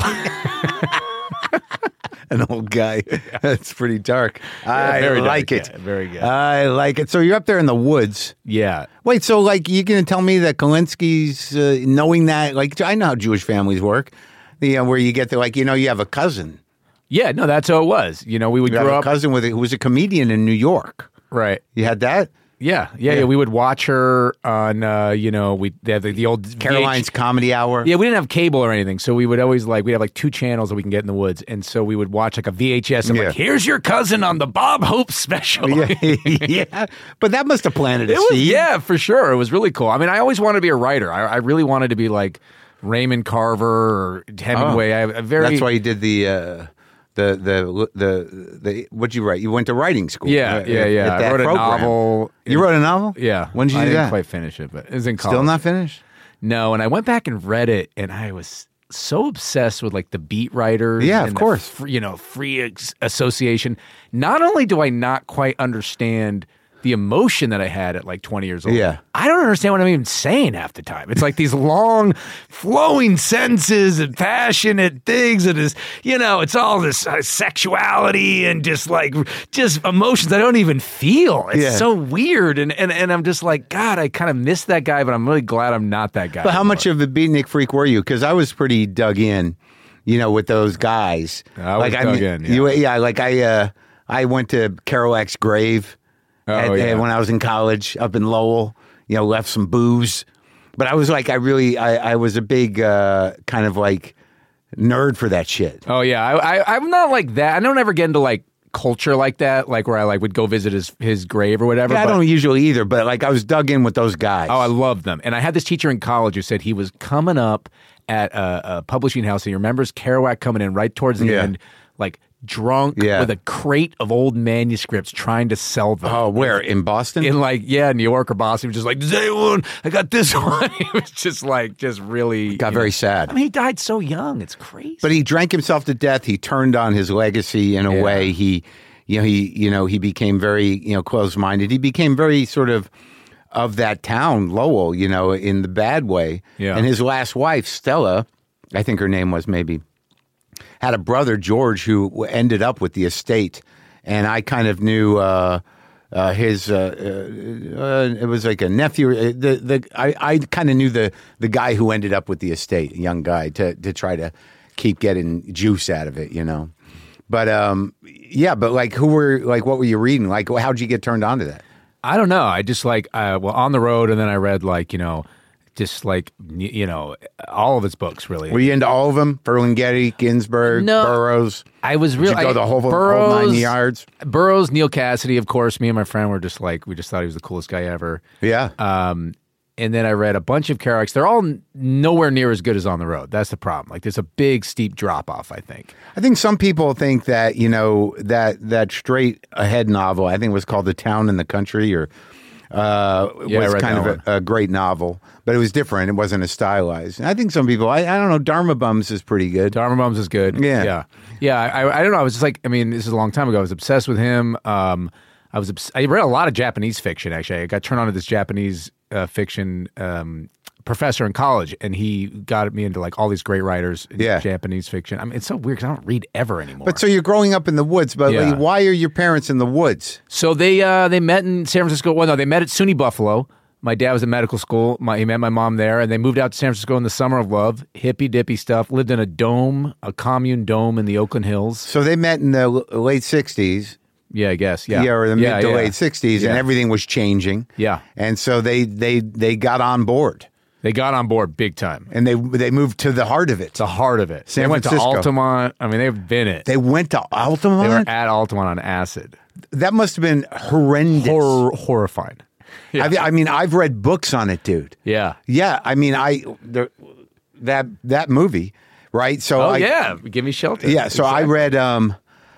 Speaker 4: An old guy. That's pretty dark. I
Speaker 5: very dark,
Speaker 4: like it.
Speaker 5: yeah, very good.
Speaker 4: I like it. So you're up there in the woods.
Speaker 5: Yeah.
Speaker 4: Wait, so like you're going to tell me that Kalinsky's uh, knowing that? Like, I know how Jewish families work. You know, where you get to, like, you know, you have a cousin.
Speaker 5: Yeah, no, that's how it was. You know, we would
Speaker 4: You have
Speaker 5: grow
Speaker 4: a
Speaker 5: up.
Speaker 4: cousin with a, who was a comedian in New York.
Speaker 5: Right.
Speaker 4: You had that?
Speaker 5: Yeah, yeah, yeah. We would watch her on, uh, you know, we they had the, the old
Speaker 4: Caroline's
Speaker 5: V H
Speaker 4: Comedy Hour.
Speaker 5: Yeah, we didn't have cable or anything, so we would always like we'd have like two channels that we can get in the woods, and so we would watch like a V H S. And
Speaker 4: Yeah.
Speaker 5: like, here's your cousin on the Bob Hope special.
Speaker 4: Yeah, yeah. But that must have planted a
Speaker 5: It was,
Speaker 4: seed.
Speaker 5: yeah, for sure. It was really cool. I mean, I always wanted to be a writer. I, I really wanted to be like Raymond Carver or Hemingway. I, I very
Speaker 4: That's why you did the uh, the the the the what'd you write? You went to writing school.
Speaker 5: Yeah,
Speaker 4: uh,
Speaker 5: yeah,
Speaker 4: at-
Speaker 5: yeah.
Speaker 4: at that
Speaker 5: I wrote
Speaker 4: program.
Speaker 5: a novel.
Speaker 4: You wrote a novel?
Speaker 5: Yeah.
Speaker 4: When did you
Speaker 5: I
Speaker 4: do
Speaker 5: didn't
Speaker 4: that?
Speaker 5: quite finish it, but it was in college.
Speaker 4: Still not finished?
Speaker 5: No, and I went back and read it, and I was so obsessed with like the beat writers.
Speaker 4: Yeah, of
Speaker 5: and the
Speaker 4: course.
Speaker 5: fr- you know, free ex- association. Not only do I not quite understand the emotion that I had at like twenty years old.
Speaker 4: Yeah.
Speaker 5: I don't understand what I'm even saying half the time. It's like these long, flowing sentences and passionate things, and this, you know, it's all this uh, sexuality and just like just emotions I don't even feel. It's
Speaker 4: Yeah.
Speaker 5: so weird, and and and I'm just like, God, I kind of miss that guy, but I'm really glad I'm not that guy.
Speaker 4: But how
Speaker 5: anymore.
Speaker 4: much of a beatnik freak were you? Because I was pretty dug in, you know, with those guys.
Speaker 5: I was
Speaker 4: like
Speaker 5: dug in, yeah.
Speaker 4: You, yeah, like I, uh, I went to Kerouac's grave
Speaker 5: Oh,
Speaker 4: at-
Speaker 5: yeah.
Speaker 4: when I was in college up in Lowell. You know, left some booze, but I was like, I really, I, I was a big uh, kind of like nerd for that shit.
Speaker 5: Oh yeah, I, I I'm not like that. I don't ever get into like culture like that, like where I like would go visit his his grave or whatever.
Speaker 4: Yeah, I
Speaker 5: but-
Speaker 4: don't usually either, but like I was dug in with those guys.
Speaker 5: Oh, I love them. And I had this teacher in college who said he was coming up at a, a publishing house. And he remembers Kerouac coming in right towards the
Speaker 4: Yeah.
Speaker 5: end, like drunk
Speaker 4: Yeah.
Speaker 5: with a crate of old manuscripts trying to sell them.
Speaker 4: Oh, where? In Boston?
Speaker 5: In like, yeah, New York or Boston. He was just like, does anyone, I got this one. He was just like, just really.
Speaker 4: Got
Speaker 5: you
Speaker 4: very
Speaker 5: know.
Speaker 4: sad.
Speaker 5: I mean, he died so young. It's crazy.
Speaker 4: But he drank himself to death. He turned on his legacy in a
Speaker 5: Yeah.
Speaker 4: way. He, you know, he, you know, he became very, you know, closed-minded. He became very sort of of that town, Lowell, you know, in the bad way.
Speaker 5: Yeah.
Speaker 4: And his last wife, Stella, I think her name was maybe, had a brother, George, who ended up with the estate. And I kind of knew uh, uh, his, uh, uh, uh, it was like a nephew. Uh, The, the, I, I kind of knew the, the guy who ended up with the estate, a young guy, to, to try to keep getting juice out of it, you know. But, um, yeah, but like, who were, like, what were you reading? Like, how'd you get turned on to that?
Speaker 5: I don't know. I just like, uh, well, On the Road, and then I read like, you know, just like, y- you know, all of his books, really.
Speaker 4: Were you into all of them? Ferlinghetti, Ginsberg,
Speaker 5: No.
Speaker 4: Burroughs?
Speaker 5: I was
Speaker 4: Did
Speaker 5: really
Speaker 4: you go
Speaker 5: I-
Speaker 4: the whole, whole
Speaker 5: Burroughs,
Speaker 4: nine yards?
Speaker 5: Burroughs, Neil Cassidy, of course. Me and my friend were just like, we just thought he was the coolest guy ever.
Speaker 4: Yeah.
Speaker 5: Um, and then I read a bunch of Kerouac's. They're all n- nowhere near as good as On the Road. That's the problem. Like, there's a big, steep drop off, I think.
Speaker 4: I think some people think that, you know, that that straight ahead novel, I think it was called The Town and the Country, or uh,
Speaker 5: Yeah, I
Speaker 4: was
Speaker 5: read
Speaker 4: kind
Speaker 5: that
Speaker 4: of a, a great novel, but it was different. It wasn't as stylized. And I think some people, I, I don't know, Dharma Bums is pretty good.
Speaker 5: Dharma Bums is good.
Speaker 4: Yeah.
Speaker 5: Yeah. Yeah. I, I don't know. I was just like, I mean, this is a long time ago. I was obsessed with him. Um, I was, obs- I read a lot of Japanese fiction, actually. I got turned on to this Japanese uh, fiction um, professor in college, and he got me into like all these great writers in
Speaker 4: Yeah.
Speaker 5: Japanese fiction. I mean, it's so weird because I don't read ever anymore.
Speaker 4: But so you're growing up in the woods, but
Speaker 5: Yeah.
Speaker 4: like, why are your parents in the woods?
Speaker 5: So they uh, they met in San Francisco. Well, no, they met at SUNY Buffalo. My dad was in medical school. My, he met my mom there, and they moved out to San Francisco in the summer of love. Hippy dippy stuff. Lived in a dome, a commune dome in the Oakland Hills.
Speaker 4: So they met in the l- late sixties.
Speaker 5: Yeah, I guess. Yeah,
Speaker 4: Yeah, or the
Speaker 5: yeah,
Speaker 4: mid to
Speaker 5: yeah.
Speaker 4: late sixties, and
Speaker 5: Yeah.
Speaker 4: everything was changing.
Speaker 5: Yeah.
Speaker 4: And so they they they got on board,
Speaker 5: They got on board big time.
Speaker 4: and they they moved to the heart of it.
Speaker 5: The heart of it.
Speaker 4: San
Speaker 5: they went
Speaker 4: Francisco.
Speaker 5: to Altamont. I mean, they've been it. They,
Speaker 4: They went to Altamont?
Speaker 5: were at Altamont on acid.
Speaker 4: That must have been horrendous.
Speaker 5: Horror, horrifying. Yeah.
Speaker 4: I've, I mean, I've read books on it, dude.
Speaker 5: Yeah.
Speaker 4: Yeah, I mean, I the, that that movie, right? So
Speaker 5: Oh
Speaker 4: I,
Speaker 5: yeah. Give me shelter.
Speaker 4: yeah. So I
Speaker 5: Exactly.
Speaker 4: read um,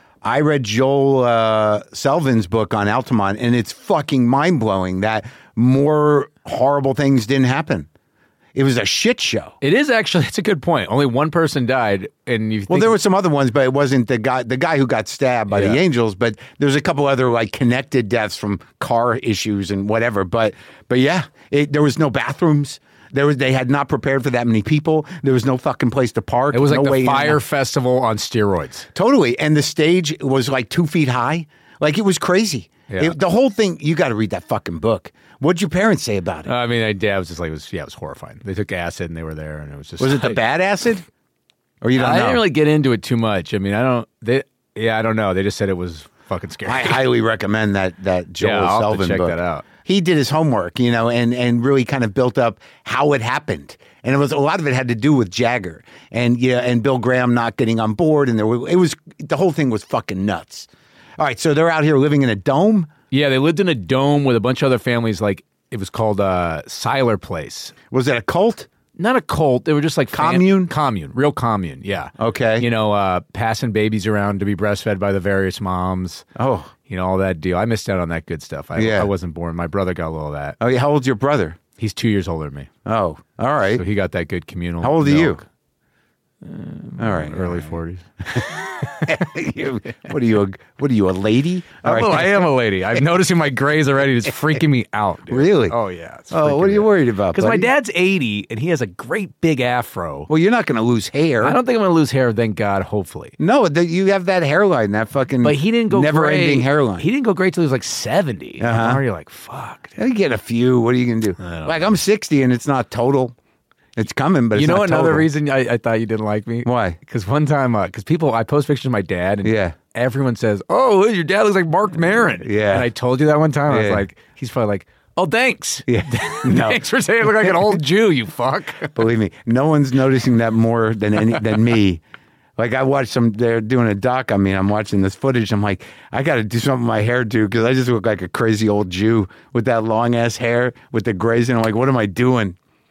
Speaker 4: I read Joel uh, Selvin's book on Altamont, and it's fucking mind blowing that more horrible things didn't happen. It was a shit show.
Speaker 5: It is actually. It's a good point. Only one person died, and you.
Speaker 4: Well,
Speaker 5: think,
Speaker 4: there were some other ones, but it wasn't the guy the guy who got stabbed by
Speaker 5: Yeah.
Speaker 4: the Angels. But there's a couple other like connected deaths from car issues and whatever. But but yeah, it, there was no bathrooms. There was they had not prepared for that many people. There was no fucking place to park.
Speaker 5: It was like
Speaker 4: no way
Speaker 5: the
Speaker 4: in and
Speaker 5: Fire
Speaker 4: out.
Speaker 5: Festival on steroids.
Speaker 4: Totally, and the stage was like two feet high. Like it was crazy.
Speaker 5: Yeah.
Speaker 4: It- the whole thing. You got to read that fucking book. What'd your parents say about it?
Speaker 5: I mean, my dad was just like, it was yeah, it was horrifying. They took acid and they were there, and it was just.
Speaker 4: was it the
Speaker 5: like-
Speaker 4: bad acid? Or you don't
Speaker 5: I
Speaker 4: know?
Speaker 5: didn't really get into it too much. I mean, I don't. They, yeah, I don't know. They just said it was fucking scary.
Speaker 4: I highly recommend that that Joel
Speaker 5: Yeah, I'll have to
Speaker 4: Selvin
Speaker 5: check
Speaker 4: book.
Speaker 5: that out.
Speaker 4: He did his homework, you know, and and really kind of built up how it happened. And it was a lot of it had to do with Jagger and yeah, and Bill Graham not getting on board, and there were, it was the whole thing was fucking nuts. All right, so they're out here living in a dome.
Speaker 5: Yeah, they lived in a dome with a bunch of other families. Like it was called uh, Seiler Place.
Speaker 4: Was it a cult?
Speaker 5: Not a cult. They were just like fam-
Speaker 4: Commune?
Speaker 5: commune, real commune. Yeah.
Speaker 4: Okay.
Speaker 5: You know, uh, passing babies around to be breastfed by the various moms.
Speaker 4: Oh,
Speaker 5: You know, all that deal. I missed out on that good stuff. I,
Speaker 4: Yeah.
Speaker 5: I wasn't born. My brother got a little of that.
Speaker 4: oh, yeah. How old's your brother?
Speaker 5: He's two years older than me,
Speaker 4: Oh, all right.
Speaker 5: so he got that good communal.
Speaker 4: How old are
Speaker 5: milk.
Speaker 4: All right.
Speaker 5: Early forties.
Speaker 4: You- what are you? A, what are you? A lady? All right.
Speaker 5: Oh, I am a lady. I'm noticing my grays already. It's freaking me out. Dude.
Speaker 4: Really?
Speaker 5: Oh yeah. It's
Speaker 4: Oh, what are you worried about?
Speaker 5: Because my
Speaker 4: buddy?
Speaker 5: dad's eighty and he has a great big afro.
Speaker 4: Well, you're not going to lose hair.
Speaker 5: I don't think I'm going to lose hair. Thank God. Hopefully.
Speaker 4: No, the, you have that hairline, that fucking
Speaker 5: But he didn't go
Speaker 4: never-ending
Speaker 5: gray.
Speaker 4: hairline.
Speaker 5: He didn't go great till he was like seventy.
Speaker 4: Uh-huh.
Speaker 5: I'm already like, fuck. Dude.
Speaker 4: I get a few. What are you going to do? Like, I'm sixty and it's not total. It's coming, but it's
Speaker 5: You know
Speaker 4: not
Speaker 5: another
Speaker 4: total.
Speaker 5: reason I, I thought you didn't like me?
Speaker 4: Why?
Speaker 5: Because one time, because people, I post pictures of my dad, and
Speaker 4: Yeah.
Speaker 5: everyone says, "Oh, your dad looks like Mark Maron."
Speaker 4: Yeah.
Speaker 5: and I told you that one time. I was
Speaker 4: Yeah.
Speaker 5: like, he's probably like, "Oh, thanks."
Speaker 4: Yeah. No.
Speaker 5: Thanks for saying I look like an old Jew, you fuck.
Speaker 4: Believe me, no one's noticing that more than any than me. Like I watched some, they're doing a doc on me. And I'm watching this footage. I'm like, I got to do something with my hair too because I just look like a crazy old Jew with that long ass hair with the grays. And I'm like, what am I doing?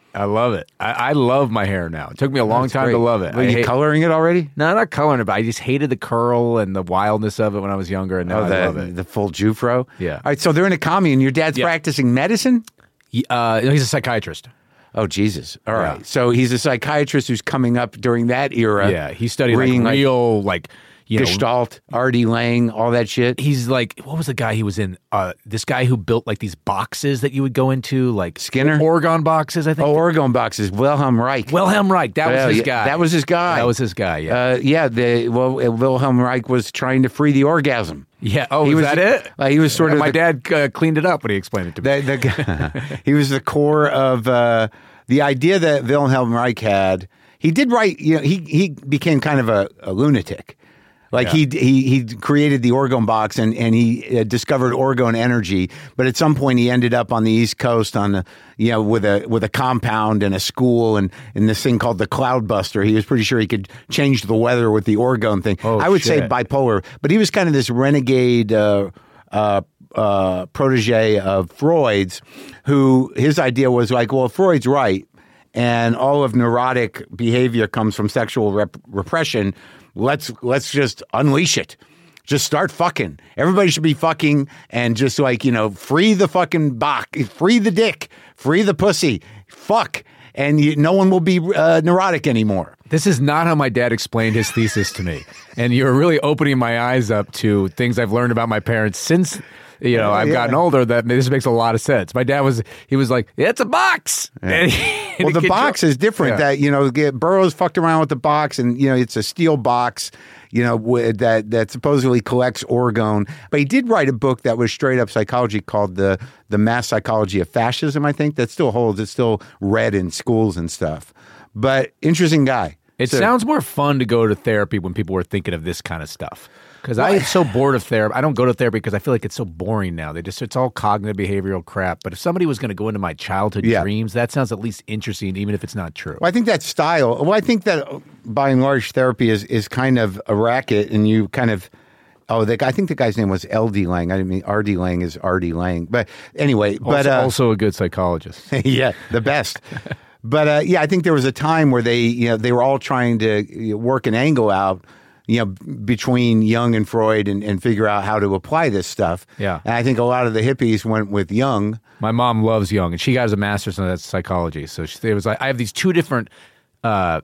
Speaker 5: I love it. I, I love my hair now. It took me a long
Speaker 4: That's
Speaker 5: time
Speaker 4: great.
Speaker 5: to love it.
Speaker 4: Were
Speaker 5: I
Speaker 4: you
Speaker 5: hate-
Speaker 4: coloring it already?
Speaker 5: No, not coloring it, but I just hated the curl and the wildness of it when I was younger, and now I
Speaker 4: the,
Speaker 5: love it.
Speaker 4: the full Jufro?
Speaker 5: Yeah.
Speaker 4: All right, so they're in a commune. Your dad's
Speaker 5: Yeah.
Speaker 4: practicing medicine?
Speaker 5: He- uh, he's a psychiatrist.
Speaker 4: Oh, Jesus. All right.
Speaker 5: Yeah.
Speaker 4: So he's a psychiatrist who's coming up during that era.
Speaker 5: Yeah, he studied
Speaker 4: reading,
Speaker 5: like real, like, you know,
Speaker 4: Gestalt, R D Lang, all that shit.
Speaker 5: he's like, what was the guy he was in? Uh, this guy who built like these boxes that you would go into, like
Speaker 4: Skinner?
Speaker 5: Oregon boxes, I think.
Speaker 4: Oh, Oregon boxes. Wilhelm Reich.
Speaker 5: Wilhelm Reich, that
Speaker 4: Yeah,
Speaker 5: was his
Speaker 4: yeah,
Speaker 5: guy.
Speaker 4: That was his guy.
Speaker 5: That was his guy. Yeah,
Speaker 4: Uh, yeah, the, well, uh, Wilhelm Reich was trying to free the orgasm.
Speaker 5: yeah. Oh,
Speaker 4: he
Speaker 5: was
Speaker 4: was-
Speaker 5: that it?
Speaker 4: uh, he was sort of
Speaker 5: My
Speaker 4: the-
Speaker 5: dad uh, cleaned it up when he explained it to me.
Speaker 4: The, the, he was the core of uh, the idea that Wilhelm Reich had. He did write, you know, he, he became kind of a, a lunatic. Like
Speaker 5: Yeah.
Speaker 4: he he he created the orgone box and and he uh, discovered orgone energy, but at some point he ended up on the East Coast on the you know with a with a compound and a school and and this thing called the Cloudbuster. He was pretty sure he could change the weather with the orgone thing.
Speaker 5: Oh,
Speaker 4: I would say
Speaker 5: shit.
Speaker 4: bipolar, but he was kind of this renegade uh, uh, uh, protege of Freud's, who his idea was like, well, if Freud's right, and all of neurotic behavior comes from sexual rep- repression. Let's let's just unleash it. Just start fucking. Everybody should be fucking and just like, you know, free the fucking bach, free the dick, free the pussy, fuck. And you, no one will be uh, neurotic anymore.
Speaker 5: This is not how my dad explained his thesis to me. And you're really opening my eyes up to things I've learned about my parents since, you know, I've
Speaker 4: yeah.
Speaker 5: gotten older, that this makes a lot of sense. My dad was, he was like, it's a box. And he- and
Speaker 4: Well,
Speaker 5: he
Speaker 4: the
Speaker 5: could
Speaker 4: box
Speaker 5: jo-
Speaker 4: is different.
Speaker 5: Yeah.
Speaker 4: That you know, get, Burroughs fucked around with the box, and you know, it's a steel box. You know, with, that that supposedly collects orgone. But he did write a book that was straight up psychology called the the Mass Psychology of Fascism. I think that still holds. It's still read in schools and stuff. But interesting guy.
Speaker 5: It
Speaker 4: So-
Speaker 5: sounds more fun to go to therapy when people were thinking of this kind of stuff. Because I'm so bored of therapy. I don't go to therapy because I feel like it's so boring now. They just it's all cognitive behavioral crap. But if somebody was going to go into my childhood
Speaker 4: Yeah.
Speaker 5: dreams, that sounds at least interesting, even if it's not true.
Speaker 4: Well, I think that style. Well, I think that uh, by and large, therapy is is kind of a racket, and you kind of. Oh, the, I think the guy's name was L D Lang. I didn't mean R D Lang is R D Lang. But anyway, but
Speaker 5: also,
Speaker 4: uh,
Speaker 5: also a good psychologist.
Speaker 4: yeah, the best. But uh, yeah, I think there was a time where they, you know, they were all trying to you know, work an angle out, you know, between Jung and Freud, and, and figure out how to apply this stuff.
Speaker 5: Yeah.
Speaker 4: and I think a lot of the hippies went with Jung.
Speaker 5: My mom loves Jung, and she got a master's in that psychology. So she, it was like I have these two different uh,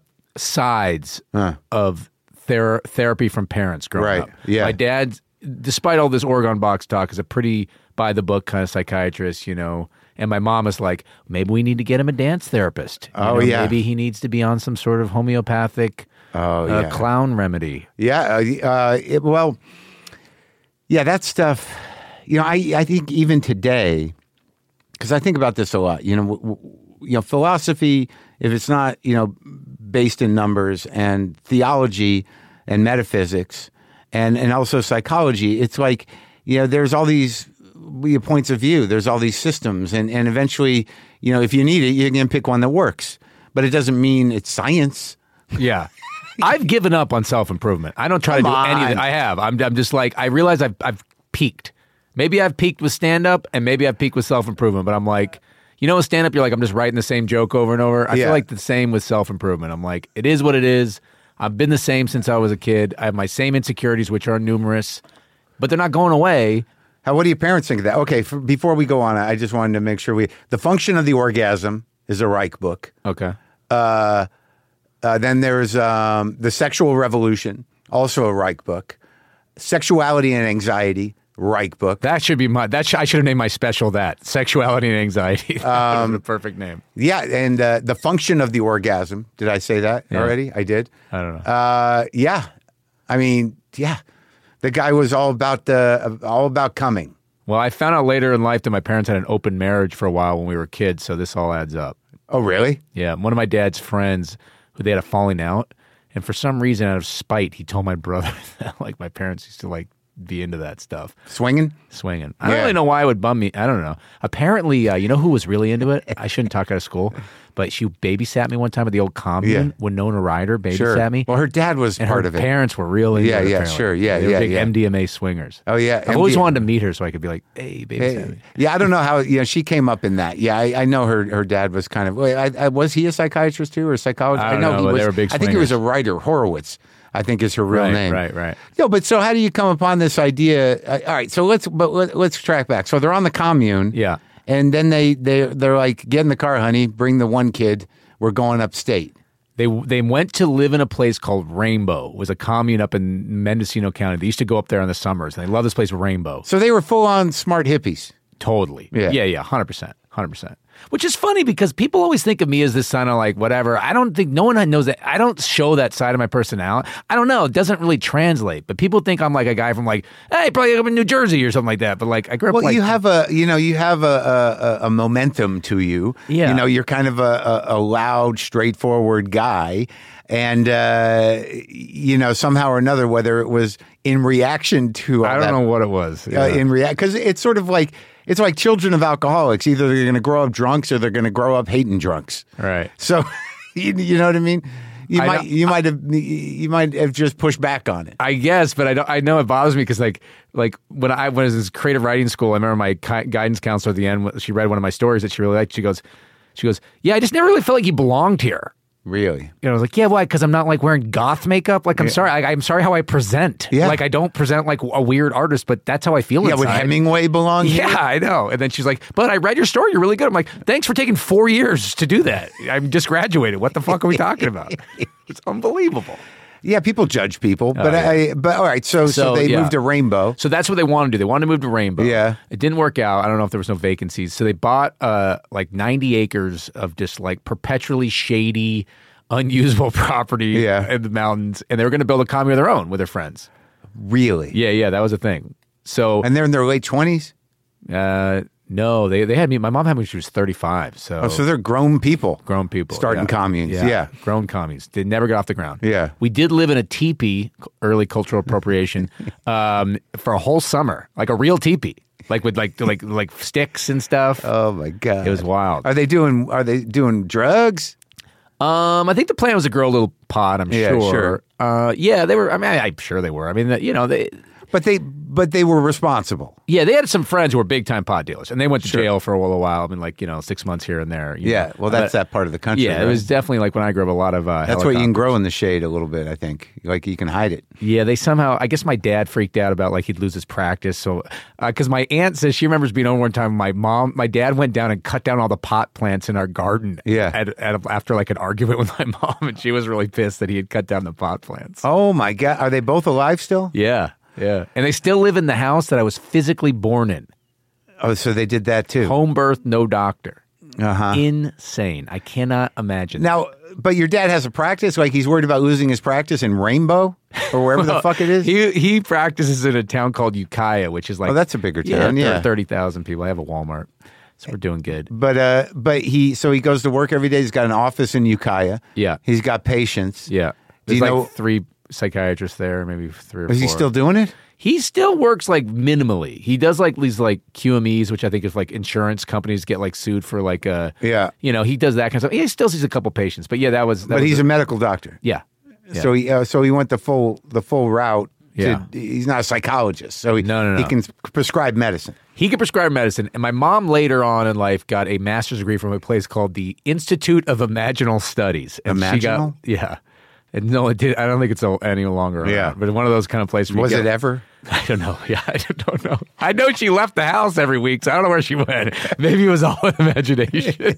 Speaker 5: sides of ther- therapy from parents growing
Speaker 4: Right,
Speaker 5: up.
Speaker 4: yeah.
Speaker 5: My dad, despite all this Oregon box talk, is a pretty by the book kind of psychiatrist, you know. And my mom is like, maybe we need to get him a dance therapist. You
Speaker 4: Oh,
Speaker 5: know,
Speaker 4: yeah.
Speaker 5: maybe he needs to be on some sort of homeopathic
Speaker 4: Oh,
Speaker 5: uh,
Speaker 4: yeah.
Speaker 5: clown remedy.
Speaker 4: Yeah, uh, uh, it, well, yeah, that stuff. You know, I I think even today, because I think about this a lot. You know, w- w- you know, philosophy, if it's not you know based in numbers, and theology and metaphysics, and and also psychology, it's like you know, there's all these you know, points of view. There's all these systems, and and eventually, you know, if you need it, you can pick one that works. But it doesn't mean it's science.
Speaker 5: Yeah. I've given up on self-improvement. I don't try
Speaker 4: Come
Speaker 5: to do any of
Speaker 4: on.
Speaker 5: it. I have. I'm, I'm just like, I realize I've, I've peaked. Maybe I've peaked with stand-up, and maybe I've peaked with self-improvement, but I'm like, you know, with stand-up, you're like, I'm just writing the same joke over and over. I
Speaker 4: Yeah.
Speaker 5: feel like the same with self-improvement. I'm like, it is what it is. I've been the same since I was a kid. I have my same insecurities, which are numerous, but they're not going away.
Speaker 4: How, what do your parents think of that? Okay, for, before we go on, I just wanted to make sure we... The Function of the Orgasm is a Reich book.
Speaker 5: Okay.
Speaker 4: Uh, uh, then there's um, The Sexual Revolution, also a Reich book. Sexuality and Anxiety, Reich book.
Speaker 5: That should be my, that sh- I should have named my special that. Sexuality and Anxiety. That
Speaker 4: Um,
Speaker 5: was the perfect name.
Speaker 4: Yeah, and uh, The Function of the Orgasm. Did I say that
Speaker 5: Yeah.
Speaker 4: already? I did.
Speaker 5: I don't know.
Speaker 4: Uh, yeah. I mean, yeah. The guy was all about the all about coming.
Speaker 5: Well, I found out later in life that my parents had an open marriage for a while when we were kids, so this all adds up.
Speaker 4: Oh, really?
Speaker 5: Yeah, one of my dad's friends, who they had a falling out, and for some reason, out of spite, he told my brother that like my parents used to like be into that stuff.
Speaker 4: Swinging?
Speaker 5: Swinging. I don't
Speaker 4: Yeah.
Speaker 5: really know why it would bum me. I don't know. Apparently, uh, you know who was really into it? I shouldn't talk out of school, but she babysat me one time at the old commune.
Speaker 4: Yeah.
Speaker 5: Winona Ryder babysat
Speaker 4: Sure.
Speaker 5: me.
Speaker 4: Well, her dad was
Speaker 5: and
Speaker 4: part
Speaker 5: her
Speaker 4: of it.
Speaker 5: parents were real into
Speaker 4: Yeah,
Speaker 5: it.
Speaker 4: yeah,
Speaker 5: apparently.
Speaker 4: sure. Yeah,
Speaker 5: they were
Speaker 4: yeah,
Speaker 5: big
Speaker 4: yeah.
Speaker 5: M D M A swingers.
Speaker 4: Oh, yeah.
Speaker 5: I've always
Speaker 4: M D-
Speaker 5: wanted to meet her so I could be like, hey, babysat
Speaker 4: Hey,
Speaker 5: me.
Speaker 4: yeah, I don't know how, you know, she came up in that. Yeah, I, I know her her dad was kind of, wait, I, I, was he a psychiatrist too or a psychologist?
Speaker 5: I don't
Speaker 4: know,
Speaker 5: know,
Speaker 4: he
Speaker 5: but
Speaker 4: was,
Speaker 5: they were big
Speaker 4: I think he was a
Speaker 5: swingers.
Speaker 4: writer, Horowitz, I think is her real
Speaker 5: Right,
Speaker 4: name.
Speaker 5: right, right.
Speaker 4: No, but so how do you come upon this idea? Uh, all right, so let's, but let, let's track back. So they're on the commune.
Speaker 5: Yeah.
Speaker 4: And then they, they, they're like, get in the car, honey, bring the one kid, we're going upstate.
Speaker 5: They they went to live in a place called Rainbow. It was a commune up in Mendocino County. They used to go up there in the summers, and they love this place, Rainbow.
Speaker 4: So they were full on smart hippies.
Speaker 5: Totally.
Speaker 4: Yeah.
Speaker 5: Yeah, yeah, one hundred percent. one hundred percent. Which is funny because people always think of me as this kind of like whatever. I don't think, no one knows that. I don't show that side of my personality. I don't know. It doesn't really translate. But people think I'm like a guy from like, hey, probably up in New Jersey or something like that. But like, I grew up
Speaker 4: Well,
Speaker 5: like.
Speaker 4: you have a, you know, you have a, a, a momentum to you.
Speaker 5: Yeah.
Speaker 4: You know, you're kind of a, a, a loud, straightforward guy. And, uh, you know, somehow or another, whether it was in reaction to all
Speaker 5: I don't
Speaker 4: that,
Speaker 5: know what it was.
Speaker 4: uh,
Speaker 5: Yeah.
Speaker 4: in react, because it's sort of like, it's like children of alcoholics. Either they're going to grow up drunks or they're going to grow up hating drunks.
Speaker 5: Right.
Speaker 4: So, you, you know what I mean? You
Speaker 5: I
Speaker 4: might,
Speaker 5: know-
Speaker 4: you might have, you might have just pushed back on it.
Speaker 5: I guess, but I don't. I know it bothers me because, like, like when I when I was in creative writing school, I remember my ki- guidance counselor at the end. She read one of my stories that she really liked. She goes, she goes, yeah, I just never really felt like you belonged here.
Speaker 4: Really?
Speaker 5: You know, I was like, yeah, why? Because I'm not like wearing goth makeup. Like, I'm sorry, I, I'm sorry how I present.
Speaker 4: Yeah.
Speaker 5: Like, I don't present like a weird artist, but that's how I feel.
Speaker 4: Yeah,
Speaker 5: inside.
Speaker 4: would Hemingway belong here?
Speaker 5: Yeah, I know. And then she's like, but I read your story. You're really good. I'm like, thanks for taking four years to do that. I'm just graduated. What the fuck are we talking about? It's unbelievable.
Speaker 4: Yeah, people judge people, but
Speaker 5: Oh, yeah.
Speaker 4: I. But all right, so so,
Speaker 5: So,
Speaker 4: they
Speaker 5: yeah.
Speaker 4: moved to Rainbow.
Speaker 5: So that's what they wanted to do. They wanted to move to Rainbow.
Speaker 4: Yeah.
Speaker 5: It didn't work out. I don't know if there was no vacancies. So they bought uh, like ninety acres of just like perpetually shady, unusable property
Speaker 4: Yeah.
Speaker 5: in the mountains. And they were going to build a commune of their own with their friends.
Speaker 4: Really?
Speaker 5: Yeah, yeah, that was a thing. So
Speaker 4: And they're in their late twenties.
Speaker 5: uh, no, they they had me. My mom had me when she was thirty-five. So,
Speaker 4: Oh, so they're grown people.
Speaker 5: grown people
Speaker 4: starting
Speaker 5: yeah.
Speaker 4: communes. Yeah.
Speaker 5: grown communes. They never got off the ground.
Speaker 4: Yeah.
Speaker 5: we did live in a teepee, early cultural appropriation, um, for a whole summer, like a real teepee, like with like like like sticks and stuff.
Speaker 4: Oh my god,
Speaker 5: It was wild.
Speaker 4: Are they doing? Are they doing drugs?
Speaker 5: Um, I think the plan was to grow a little pot. I'm
Speaker 4: Yeah,
Speaker 5: sure.
Speaker 4: sure.
Speaker 5: Uh, yeah, they were. I mean, I, I'm sure they were. I mean, you know, they.
Speaker 4: But they, but they were responsible.
Speaker 5: Yeah, they had some friends who were big time pot dealers, and they went to
Speaker 4: Sure.
Speaker 5: jail for a little while. I mean, like you know, six months here and there. you
Speaker 4: Yeah.
Speaker 5: know.
Speaker 4: Well, that's
Speaker 5: But-
Speaker 4: that part of the country.
Speaker 5: Yeah,
Speaker 4: right?
Speaker 5: it was definitely like when I grew up, a lot of. Uh,
Speaker 4: That's what you can
Speaker 5: helicopters.
Speaker 4: grow in the shade a little bit. I think, like you can hide it.
Speaker 5: Yeah, they somehow. I guess my dad freaked out about like he'd lose his practice. So, because my aunt says she remembers being over one time. My mom, my dad went down and cut down all the pot plants in our garden.
Speaker 4: Yeah.
Speaker 5: At, at, after like an argument with my mom, and she was really pissed that he had cut down the pot plants.
Speaker 4: Oh my god, are they both alive still?
Speaker 5: Yeah, yeah, and they still live in the house that I was physically born in.
Speaker 4: Oh, so they did that too.
Speaker 5: Home birth, no doctor.
Speaker 4: Uh huh.
Speaker 5: Insane. I cannot imagine.
Speaker 4: Now, but your dad has a practice. Like he's worried about losing his practice in Rainbow or wherever the fuck it is.
Speaker 5: He he practices in a town called Ukiah, which is like
Speaker 4: Oh, that's a bigger town, yeah.
Speaker 5: thirty thousand people. I have a Walmart, so we're doing good.
Speaker 4: But uh, but he so he goes to work every day. He's got an office in Ukiah.
Speaker 5: Yeah.
Speaker 4: He's got patients.
Speaker 5: Yeah,
Speaker 4: Do
Speaker 5: there's
Speaker 4: you
Speaker 5: like
Speaker 4: know?
Speaker 5: three psychiatrists there, maybe three or
Speaker 4: Is
Speaker 5: four.
Speaker 4: he still doing it?
Speaker 5: He still works like minimally. He does like these like Q M Es, which I think is like insurance companies get like sued for like uh
Speaker 4: Yeah.
Speaker 5: you know, he does that kind of stuff. He still sees a couple patients, but yeah, that was. That
Speaker 4: But
Speaker 5: was
Speaker 4: he's
Speaker 5: a,
Speaker 4: a medical doctor.
Speaker 5: yeah. Yeah.
Speaker 4: So he uh, so he went the full the full route. To,
Speaker 5: Yeah.
Speaker 4: He's not a psychologist, so he,
Speaker 5: No, no,
Speaker 4: he
Speaker 5: no.
Speaker 4: can prescribe medicine.
Speaker 5: He could prescribe medicine, and my mom later on in life got a master's degree from a place called the Institute of Imaginal Studies. And she
Speaker 4: Imaginal?
Speaker 5: got, yeah. And no, it did. I don't think it's any longer. around,
Speaker 4: Yeah.
Speaker 5: but one of those kind of places. Where
Speaker 4: Was
Speaker 5: you
Speaker 4: it
Speaker 5: get,
Speaker 4: ever?
Speaker 5: I don't know. Yeah, I don't know. I know she left the house every week, so I don't know where she went. Maybe it was all imagination.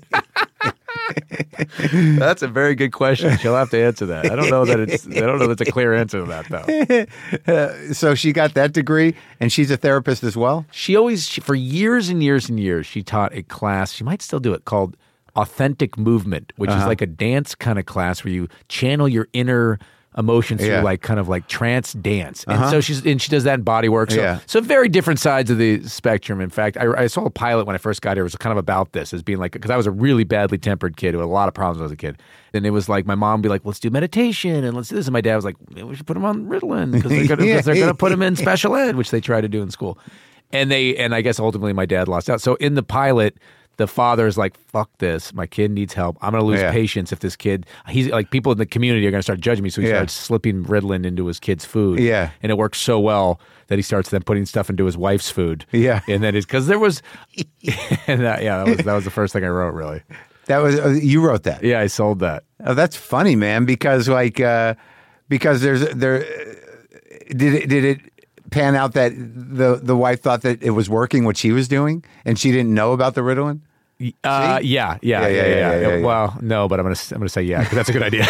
Speaker 5: That's a very good question. She'll have to answer that. I don't know that it's. I don't know that's a clear answer to that though.
Speaker 4: So she got that degree, and she's a therapist as well.
Speaker 5: She always, she, for years and years and years, she taught a class. She might still do it called Authentic Movement, which is like a dance kind of class where you channel your inner emotions
Speaker 4: Yeah.
Speaker 5: through like kind of like trance dance. And
Speaker 4: Uh-huh.
Speaker 5: so she's and she does that in body work. So,
Speaker 4: Yeah.
Speaker 5: so very different sides of the spectrum. In fact, I, I saw a pilot when I first got here. It was kind of about this as being like, because I was a really badly tempered kid who had a lot of problems when I was a kid. And it was like my mom would be like, let's do meditation and let's do this. And my dad was like, we should put him on Ritalin because they're going
Speaker 4: Yeah.
Speaker 5: to put him in special ed, which they try to do in school. And they and I guess ultimately my dad lost out. So in the pilot, the father is like, fuck this. My kid needs help. I'm going to lose
Speaker 4: Yeah.
Speaker 5: patience if this kid, he's like, people in the community are going to start judging me. So he
Speaker 4: Yeah.
Speaker 5: starts slipping Ritalin into his kid's food.
Speaker 4: Yeah.
Speaker 5: And it works so well that he starts then putting stuff into his wife's food.
Speaker 4: Yeah.
Speaker 5: And then it's because there was, and that, yeah, that was, that was the first thing I wrote, really.
Speaker 4: That was uh, you wrote that.
Speaker 5: Yeah, I sold that.
Speaker 4: Oh, that's funny, man. Because like, uh, because there's there. Did it did it pan out that the the wife thought that it was working what she was doing, and she didn't know about the Ritalin?
Speaker 5: Uh, yeah, yeah, yeah, yeah, yeah,
Speaker 4: yeah, yeah.
Speaker 5: Well, no, but I'm gonna I'm gonna say yeah because that's a good idea.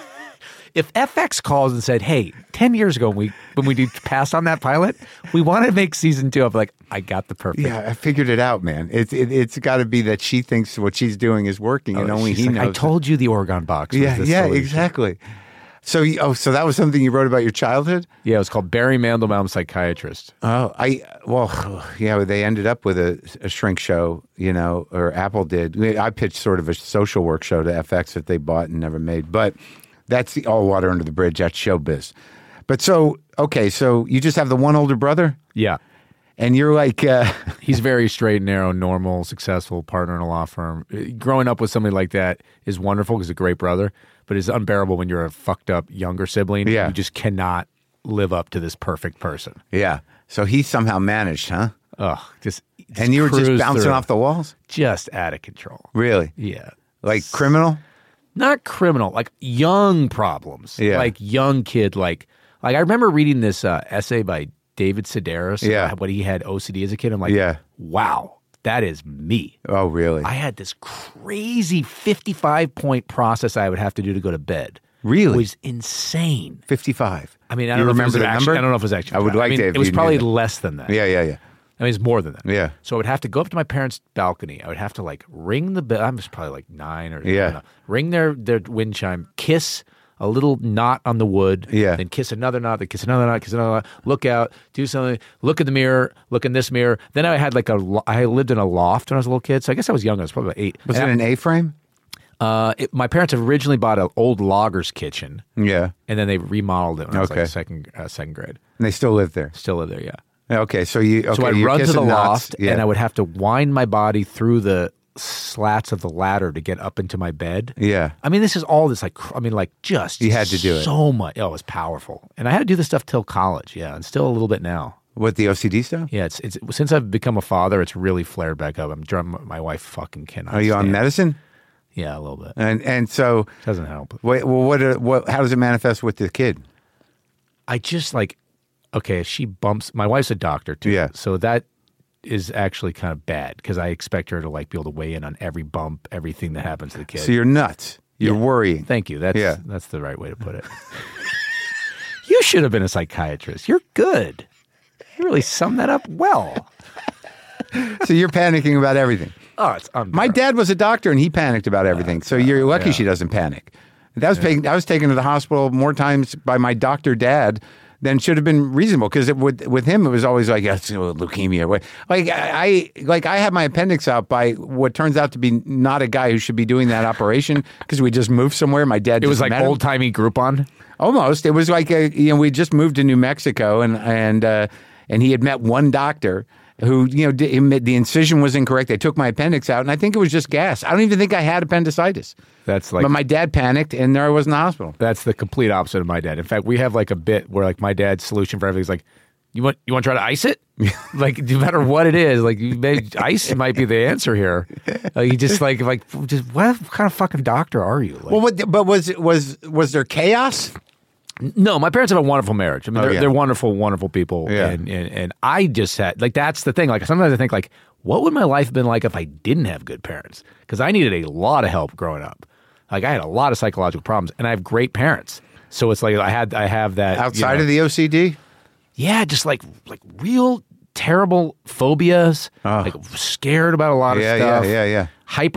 Speaker 5: If F X calls and said, "Hey, ten years ago when we when we did pass on that pilot, we want to make season two," I'm like, I got the perfect.
Speaker 4: Yeah, I figured it out, man. It's it, it's got to be that she thinks what she's doing is working, and
Speaker 5: Oh,
Speaker 4: only
Speaker 5: she's
Speaker 4: he
Speaker 5: like,
Speaker 4: knows.
Speaker 5: I told you the Oregon box. Was
Speaker 4: Yeah,
Speaker 5: the
Speaker 4: yeah,
Speaker 5: solution.
Speaker 4: exactly. So, you, oh, so that was something you wrote about your childhood?
Speaker 5: Yeah, it was called Barry Mandelbaum, Psychiatrist.
Speaker 4: Oh, I well, yeah, they ended up with a, a shrink show, you know, or Apple did. I pitched sort of a social work show to F X that they bought and never made, but that's the all water under the bridge. That's showbiz. But so, okay, so you just have the one older brother,
Speaker 5: Yeah.
Speaker 4: and you're like, uh,
Speaker 5: He's very straight, narrow, normal, successful partner in a law firm. Growing up with somebody like that is wonderful because he's a great brother, but it's unbearable when you're a fucked up younger sibling.
Speaker 4: Yeah.
Speaker 5: You just cannot live up to this perfect person.
Speaker 4: yeah. So he somehow managed, huh?
Speaker 5: Ugh, just, just
Speaker 4: And you were just
Speaker 5: cruise
Speaker 4: bouncing
Speaker 5: through.
Speaker 4: off the walls,
Speaker 5: Just out of control.
Speaker 4: really,
Speaker 5: Yeah.
Speaker 4: like criminal.
Speaker 5: Not criminal, like young problems.
Speaker 4: Yeah.
Speaker 5: Like young kid, like, like I remember reading this uh, essay by David Sedaris
Speaker 4: Yeah.
Speaker 5: about what he had O C D as a kid. I'm like,
Speaker 4: Yeah.
Speaker 5: wow, that is me.
Speaker 4: Oh, really?
Speaker 5: I had this crazy fifty-five point process I would have to do to go to bed.
Speaker 4: Really?
Speaker 5: It was insane.
Speaker 4: Fifty-five.
Speaker 5: I mean, I
Speaker 4: You
Speaker 5: don't know if it
Speaker 4: remember
Speaker 5: was
Speaker 4: the
Speaker 5: actually,
Speaker 4: number?
Speaker 5: I don't know if it was actually.
Speaker 4: I would like
Speaker 5: I mean,
Speaker 4: to if
Speaker 5: It was
Speaker 4: you knew
Speaker 5: probably
Speaker 4: that.
Speaker 5: less than that.
Speaker 4: Yeah, yeah, yeah.
Speaker 5: I mean, it's more than that.
Speaker 4: Yeah.
Speaker 5: So I would have to go up to my parents' balcony. I would have to like ring the bell. I'm just probably like nine or
Speaker 4: Yeah.
Speaker 5: I don't know. Ring their their wind chime, kiss a little knot on the wood,
Speaker 4: Yeah.
Speaker 5: then kiss another knot, then kiss another knot, kiss another knot, look out, do something, look in the mirror, look in this mirror. Then I had like a, lo- I lived in a loft when I was a little kid, so I guess I was young. I was probably about eight.
Speaker 4: Was
Speaker 5: And
Speaker 4: it an A-frame?
Speaker 5: Uh, it, my parents originally bought an old logger's kitchen,
Speaker 4: Yeah.
Speaker 5: and then they remodeled it when I was
Speaker 4: Okay.
Speaker 5: like second uh, second grade.
Speaker 4: And they still live there.
Speaker 5: Still live there, yeah.
Speaker 4: Okay, so you okay,
Speaker 5: so I'd
Speaker 4: you're
Speaker 5: run to the
Speaker 4: kissing knots.
Speaker 5: loft,
Speaker 4: Yeah.
Speaker 5: and I would have to wind my body through the slats of the ladder to get up into my bed.
Speaker 4: Yeah.
Speaker 5: I mean, this is all this like, cr- I mean, like just
Speaker 4: You had to do it.
Speaker 5: so much. Oh, it was powerful, and I had to do this stuff till college. Yeah, and still a little bit now.
Speaker 4: What, the O C D stuff?
Speaker 5: Yeah, it's it's since I've become a father, it's really flared back up. I'm drum. My wife fucking cannot.
Speaker 4: Are you on
Speaker 5: stand it.
Speaker 4: medicine?
Speaker 5: Yeah, a little bit.
Speaker 4: And and so
Speaker 5: Doesn't help.
Speaker 4: wait, well, what uh, what? How does it manifest with the kid?
Speaker 5: I just like, okay, if she bumps, my wife's a doctor too.
Speaker 4: Yeah.
Speaker 5: So that is actually kind of bad because I expect her to like be able to weigh in on every bump, everything that happens to the kid.
Speaker 4: So you're nuts. You're
Speaker 5: Yeah.
Speaker 4: worrying.
Speaker 5: Thank you. That's
Speaker 4: Yeah.
Speaker 5: that's the right way to put it. You should have been a psychiatrist. You're good. You really summed that up well.
Speaker 4: So you're panicking about everything.
Speaker 5: Oh, it's unbearable.
Speaker 4: My dad was a doctor, and he panicked about
Speaker 5: Uh,
Speaker 4: everything. So you're lucky
Speaker 5: yeah.
Speaker 4: she doesn't panic. That was taken, I was taken to the hospital more times by my doctor dad than should have been reasonable. Because with with him, it was always like "That's, oh, leukemia. Like I like I had my appendix out by what turns out to be not a guy who should be doing that operation because we just moved somewhere. My dad
Speaker 5: It was
Speaker 4: just
Speaker 5: like
Speaker 4: met him.
Speaker 5: old timey Groupon.
Speaker 4: Almost. It was like a, you know, we just moved to New Mexico, and and uh, and he had met one doctor who, you know, did, the incision was incorrect. They took my appendix out, and I think it was just gas. I don't even think I had appendicitis.
Speaker 5: That's like
Speaker 4: But my dad panicked, and there I was in the hospital.
Speaker 5: that's the complete opposite of my dad. In fact, we have like a bit where like my dad's solution for everything is like, you want you want to try to ice it? Like no matter what it is, like you may, ice might be the answer here. Like, you just like like just what kind of fucking doctor are you? Like,
Speaker 4: Well, what, but was was was there chaos?
Speaker 5: No, my parents have a wonderful marriage. I mean,
Speaker 4: Oh,
Speaker 5: they're,
Speaker 4: yeah.
Speaker 5: they're wonderful, wonderful people.
Speaker 4: Yeah.
Speaker 5: And, and and I just had like that's the thing. Like sometimes I think like, what would my life have been like if I didn't have good parents? Because I needed a lot of help growing up. Like I had a lot of psychological problems, and I have great parents. So it's like I had I have that
Speaker 4: Outside
Speaker 5: you know,
Speaker 4: of the O C D?
Speaker 5: yeah, just like like real terrible phobias,
Speaker 4: Oh.
Speaker 5: like scared about a lot of
Speaker 4: Yeah,
Speaker 5: stuff.
Speaker 4: yeah, yeah, yeah.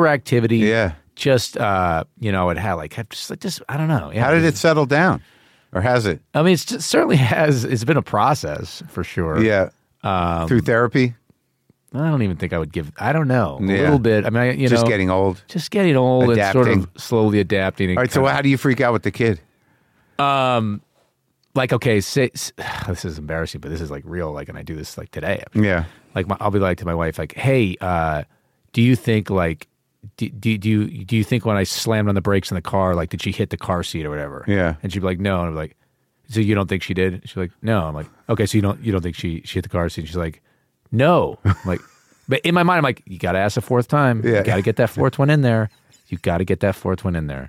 Speaker 5: Hyperactivity.
Speaker 4: Yeah.
Speaker 5: Just uh, you know, it had like had just like just I don't know. Yeah,
Speaker 4: How did it settle down? or has it?
Speaker 5: I mean, it's just, certainly has. It's been a process for sure.
Speaker 4: Yeah,
Speaker 5: Um,
Speaker 4: through therapy.
Speaker 5: I don't even think I would give. I don't know. A
Speaker 4: Yeah.
Speaker 5: little bit. I mean, I, you
Speaker 4: Just
Speaker 5: know,
Speaker 4: getting old.
Speaker 5: just getting old and sort
Speaker 4: Adapting.
Speaker 5: of slowly adapting. And
Speaker 4: All right. So
Speaker 5: kinda-
Speaker 4: how do you freak out with the kid?
Speaker 5: like, okay, say, this is embarrassing, but this is like real. Like, and I do this like today.
Speaker 4: Yeah.
Speaker 5: Like, my, I'll be like to my wife, like, hey, uh, do you think like, do, do, do you do you think when I slammed on the brakes in the car, like, did she hit the car seat or whatever?
Speaker 4: Yeah.
Speaker 5: And she'd be like, no. And I'm like, so you don't think she did? She's like, no. I'm like, okay, so you don't you don't think she she hit the car seat? And she's like, no. I'm like, but in my mind, I'm like, you got to ask a fourth time.
Speaker 4: Yeah.
Speaker 5: You got to get that fourth one in there. You got to get that fourth one in there.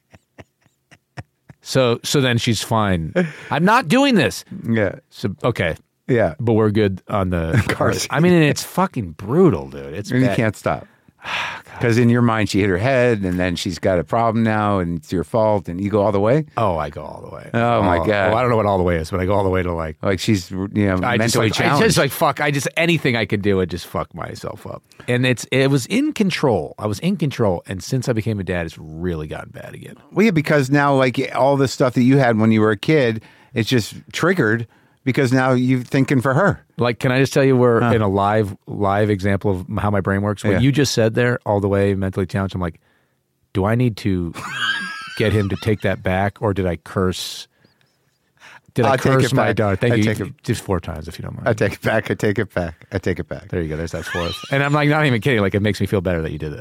Speaker 5: So so then she's fine. I'm not doing this.
Speaker 4: Yeah.
Speaker 5: So okay,
Speaker 4: Yeah.
Speaker 5: but we're good on the
Speaker 4: Car seat.
Speaker 5: I mean, and it's fucking brutal, dude. It's
Speaker 4: And you
Speaker 5: bad.
Speaker 4: can't stop. Because in your mind, she hit her head, and then she's got a problem now, and it's your fault, and you go all the way.
Speaker 5: Oh, I go all the way.
Speaker 4: Oh, my God.
Speaker 5: Well, I don't know what all the way is, but I go all the way to like.
Speaker 4: Like she's, you know,
Speaker 5: I just
Speaker 4: mentally
Speaker 5: like, I
Speaker 4: challenged.
Speaker 5: just like fuck. I just anything I could do, I just fuck myself up. And it's it was in control. I was in control, and since I became a dad, it's really gotten bad again.
Speaker 4: Well, yeah, because now, like all the stuff that you had when you were a kid, it's just triggered because now you're thinking for her.
Speaker 5: Like, can I just tell you, we're in a live live example of how my brain works. What
Speaker 4: Yeah.
Speaker 5: you just said there, all the way mentally challenged. I'm like, do I need to get him to take that back, or did I curse? Did I
Speaker 4: I'll take
Speaker 5: curse
Speaker 4: it
Speaker 5: my
Speaker 4: back.
Speaker 5: daughter? Thank
Speaker 4: I
Speaker 5: you.
Speaker 4: take it-
Speaker 5: Just four times, if you don't mind.
Speaker 4: I take it back. I take it back. I take it back.
Speaker 5: There you go. There's that fourth. And I'm like, not even kidding. Like, it makes me feel better that you did that.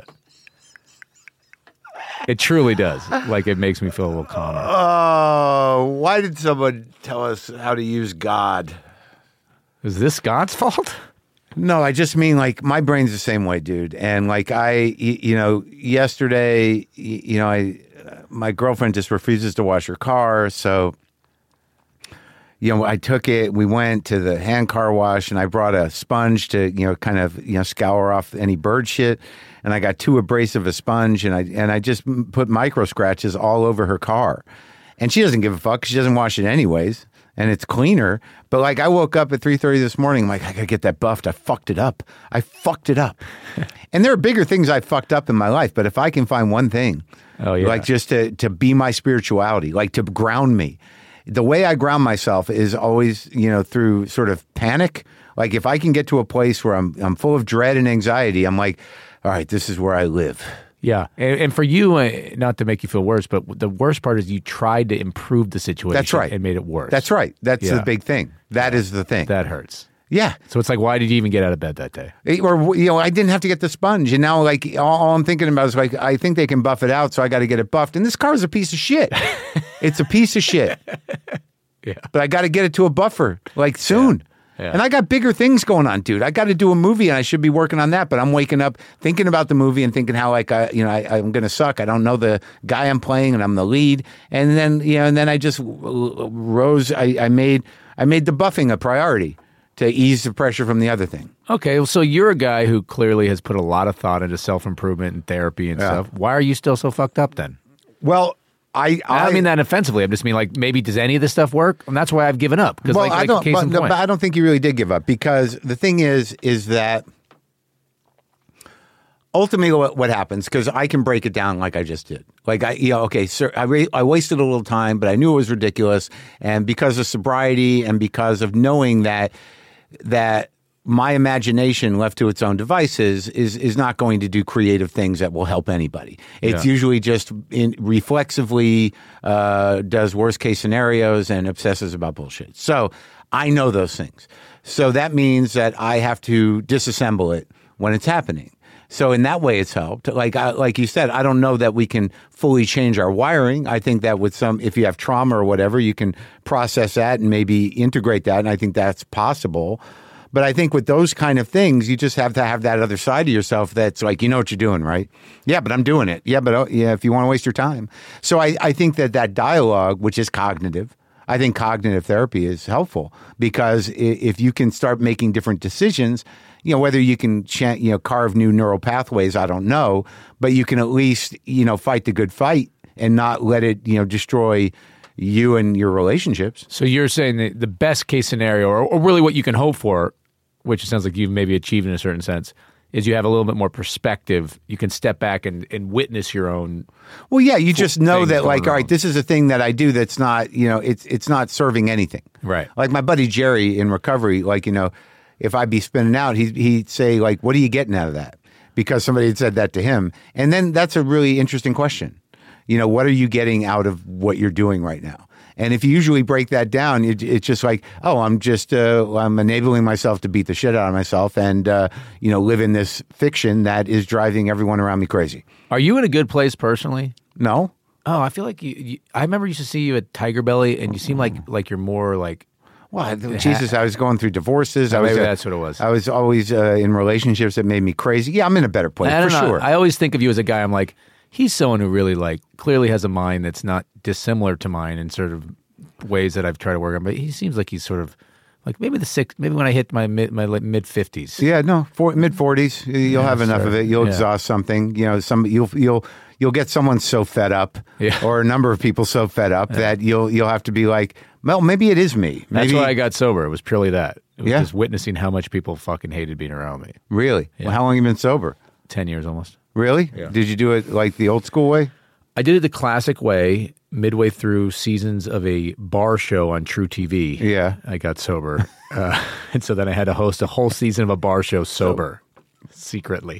Speaker 5: It truly does. Like, it makes me feel a little calmer.
Speaker 4: Oh, why did someone tell us how to use God?
Speaker 5: Is this God's fault?
Speaker 4: No, I just mean like my brain's the same way, dude. And like I, y- you know, yesterday, y- you know, I, uh, my girlfriend just refuses to wash her car, so. You know, I took it. We went to the hand car wash, and I brought a sponge to, you know, kind of, you know, scour off any bird shit. And I got two abrasive a sponge, and I and I just m- put micro scratches all over her car. And she doesn't give a fuck. She doesn't wash it anyways, and it's cleaner. But like, I woke up at three thirty this morning. I'm like, I gotta get that buffed. I fucked it up. I fucked it up. And there are bigger things I fucked up in my life. But if I can find one thing,
Speaker 5: Oh, yeah.
Speaker 4: like just to to be my spirituality, like to ground me. The way I ground myself is always, you know, through sort of panic. Like if I can get to a place where I'm I'm full of dread and anxiety, I'm like, all right, this is where I live.
Speaker 5: Yeah. And, and for you, uh, not to make you feel worse, but the worst part is you tried to improve the situation.
Speaker 4: That's right.
Speaker 5: And made it worse.
Speaker 4: That's right. That's
Speaker 5: Yeah.
Speaker 4: the big thing. That is the thing.
Speaker 5: That hurts.
Speaker 4: yeah.
Speaker 5: So it's like, why did you even get out of bed that day?
Speaker 4: It- Or, you know, I didn't have to get the sponge. And now, like, all, all I'm thinking about is, like, I think they can buff it out, so I got to get it buffed. And this car is a piece of shit. It's a piece of shit.
Speaker 5: Yeah.
Speaker 4: But I got to get it to a buffer, like, soon.
Speaker 5: Yeah.
Speaker 4: And I got bigger things going on, dude. I got to do a movie, and I should be working on that. But I'm waking up thinking about the movie and thinking how, like, I, you know, I, I'm going to suck. I don't know the guy I'm playing, and I'm the lead. And then, you know, and then I just rose. I, I made, I made the buffing a priority to ease the pressure from the other thing.
Speaker 5: Okay. Well, so you're a guy who clearly has put a lot of thought into self-improvement and therapy and
Speaker 4: Yeah.
Speaker 5: stuff. Why are you still so fucked up then?
Speaker 4: Well, I,
Speaker 5: I don't mean that offensively. I'm just mean like, maybe does any of this stuff work? And that's why I've given up. Because
Speaker 4: Well,
Speaker 5: like,
Speaker 4: I
Speaker 5: like
Speaker 4: don't.
Speaker 5: case
Speaker 4: But,
Speaker 5: in
Speaker 4: no,
Speaker 5: point.
Speaker 4: but I don't think you really did give up, because the thing is, is that ultimately what, what happens, because I can break it down like I just did. Like I, you know, okay, sir, I ra- I wasted a little time, but I knew it was ridiculous, and because of sobriety and because of knowing that that my imagination left to its own devices is is not going to do creative things that will help anybody. It's
Speaker 5: Yeah.
Speaker 4: usually just in, reflexively uh, does worst case scenarios and obsesses about bullshit. So I know those things. So that means that I have to disassemble it when it's happening. So in that way, it's helped. Like I, like you said, I don't know that we can fully change our wiring. I think that with some, if you have trauma or whatever, you can process that and maybe integrate that. And I think that's possible. But I think with those kind of things, you just have to have that other side of yourself that's like, you know what you're doing, right? Yeah, but I'm doing it. Yeah, but oh, yeah, if you want to waste your time. So I, I think that that dialogue, which is cognitive, I think cognitive therapy is helpful, because i- if you can start making different decisions, you know, whether you can, cha- you know, carve new neural pathways, I don't know, but you can at least, you know, fight the good fight and not let it, you know, destroy you and your relationships.
Speaker 5: So you're saying that the best case scenario, or, or really what you can hope for, which it sounds like you've maybe achieved in a certain sense, is you have a little bit more perspective. You can step back and, and witness your own.
Speaker 4: Well, yeah, you just know
Speaker 5: things
Speaker 4: that,
Speaker 5: going
Speaker 4: like, all
Speaker 5: wrong.
Speaker 4: right, this is a thing that I do that's not, you know, it's it's not serving anything.
Speaker 5: Right.
Speaker 4: Like my buddy Jerry in recovery, like, you know, if I'd be spinning out, he, he'd say, like, what are you getting out of that? Because somebody had said that to him. And then that's a really interesting question. You know, what are you getting out of what you're doing right now? And if you usually break that down, it, it's just like, oh, I'm just, uh, I'm enabling myself to beat the shit out of myself and, uh, you know, live in this fiction that is driving everyone around me crazy.
Speaker 5: Are you in a good place personally?
Speaker 4: No?
Speaker 5: Oh, I feel like you, you I remember used to see you at Tiger Belly, and you seem like like you're more like.
Speaker 4: Well, Jesus, I was going through divorces. I
Speaker 5: Oh,
Speaker 4: was,
Speaker 5: maybe
Speaker 4: uh,
Speaker 5: that's what it was.
Speaker 4: I was always uh, in relationships that made me crazy. Yeah, I'm in a better place,
Speaker 5: I
Speaker 4: for
Speaker 5: don't know.
Speaker 4: sure.
Speaker 5: I always think of you as a guy. I'm like, he's someone who really like clearly has a mind that's not dissimilar to mine in sort of ways that I've tried to work on. But he seems like he's sort of like maybe the six, maybe when I hit my mid my like, mid fifties.
Speaker 4: Yeah, no, for, mid forties, you'll
Speaker 5: Yeah,
Speaker 4: have enough
Speaker 5: sure.
Speaker 4: of it. You'll
Speaker 5: Yeah.
Speaker 4: exhaust something. You know, some you'll you'll you'll get someone so fed up,
Speaker 5: Yeah.
Speaker 4: or a number of people so fed up that you'll you'll have to be like, well, maybe it is me. Maybe,
Speaker 5: That's why I got sober. It was purely that. It was
Speaker 4: Yeah.
Speaker 5: just witnessing how much people fucking hated being around me.
Speaker 4: Really. Well, how long have you been sober?
Speaker 5: Ten years almost.
Speaker 4: Really?
Speaker 5: Yeah.
Speaker 4: Did you do it like the old school way?
Speaker 5: I did it the classic way. Midway through seasons of a bar show on True T V,
Speaker 4: Yeah.
Speaker 5: I got sober, uh, and so then I had to host a whole season of a bar show sober, secretly.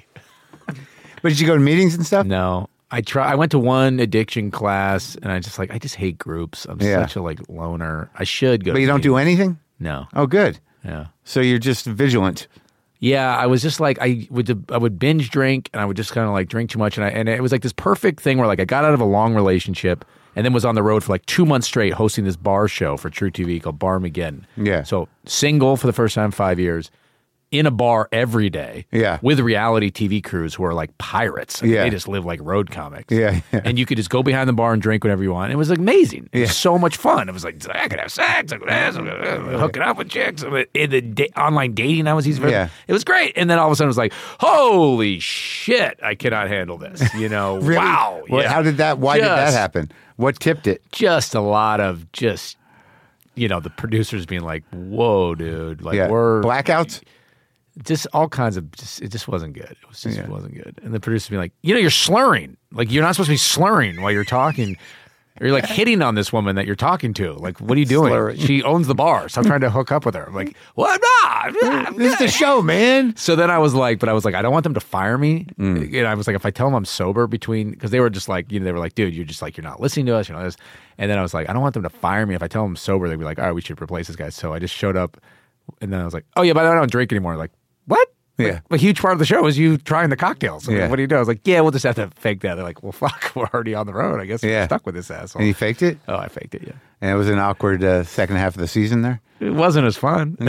Speaker 4: But did you go to meetings and stuff?
Speaker 5: No, I try. I went to one addiction class, and I just like I just hate groups. I'm
Speaker 4: Yeah.
Speaker 5: such a like loner. I should go.
Speaker 4: But
Speaker 5: to
Speaker 4: you don't do
Speaker 5: meetings.
Speaker 4: anything?
Speaker 5: No.
Speaker 4: Oh, good.
Speaker 5: Yeah.
Speaker 4: So you're just vigilant.
Speaker 5: Yeah, I was just like I would I would binge drink, and I would just kind of like drink too much, and I and it was like this perfect thing where like I got out of a long relationship and then was on the road for like two months straight hosting this bar show for True T V called Barmageddon.
Speaker 4: Yeah.
Speaker 5: So single for the first time in five years, in a bar every day.
Speaker 4: Yeah.
Speaker 5: With reality T V crews who are like pirates. I mean,
Speaker 4: Yeah.
Speaker 5: They just live like road comics.
Speaker 4: Yeah, yeah.
Speaker 5: And you could just go behind the bar and drink whatever you want. It was amazing. It was
Speaker 4: Yeah.
Speaker 5: so much fun. It was like, I could have sex, I could have I could hooking up with chicks. In the da- online dating, I was easy for
Speaker 4: Yeah.
Speaker 5: It was great. And then all of a sudden it was like, holy shit, I cannot handle this. You know,
Speaker 4: Really?
Speaker 5: wow.
Speaker 4: Well,
Speaker 5: yeah.
Speaker 4: how did that? Why did that
Speaker 5: Just-
Speaker 4: happen? What tipped it?
Speaker 5: Just a lot of just, you know, the producers being like, whoa, dude. Like,
Speaker 4: Yeah.
Speaker 5: we're.
Speaker 4: Blackouts?
Speaker 5: Just all kinds of, just, it just wasn't good. It was just it wasn't good. And the producers being like, you know, you're slurring. Like, you're not supposed to be slurring while you're talking. Or you're like hitting on this woman that you're talking to. Like, what are you doing?
Speaker 4: Slurring.
Speaker 5: She owns the bar. So I'm trying to hook up with her. I'm like, well, I'm not. I'm
Speaker 4: This is the show, man.
Speaker 5: So then I was like, but I was like, I don't want them to fire me. And I was like, if I tell them I'm sober between, because they were just like, you know, they were like, dude, you're just like, you're not listening to us, you know this. And then I was like, I don't want them to fire me. If I tell them I'm sober, they'd be like, all right, we should replace this guy. So I just showed up, and then I was like, oh yeah, but I don't drink anymore. Like, what?
Speaker 4: Yeah.
Speaker 5: Like, a huge part of the show is you trying the cocktails.
Speaker 4: Yeah.
Speaker 5: What do you do? I was like, yeah, we'll just have to fake that. They're like, well, fuck, we're already on the road. I guess we're
Speaker 4: Yeah.
Speaker 5: stuck with this asshole.
Speaker 4: And you faked it?
Speaker 5: oh, I faked it, yeah.
Speaker 4: And it was an awkward uh, second half of the season there?
Speaker 5: It wasn't as fun.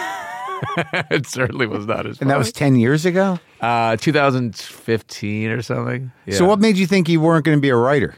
Speaker 5: It certainly was not as fun.
Speaker 4: And that was ten years ago?
Speaker 5: Uh, two thousand fifteen or something. Yeah.
Speaker 4: So what made you think you weren't going to be a writer?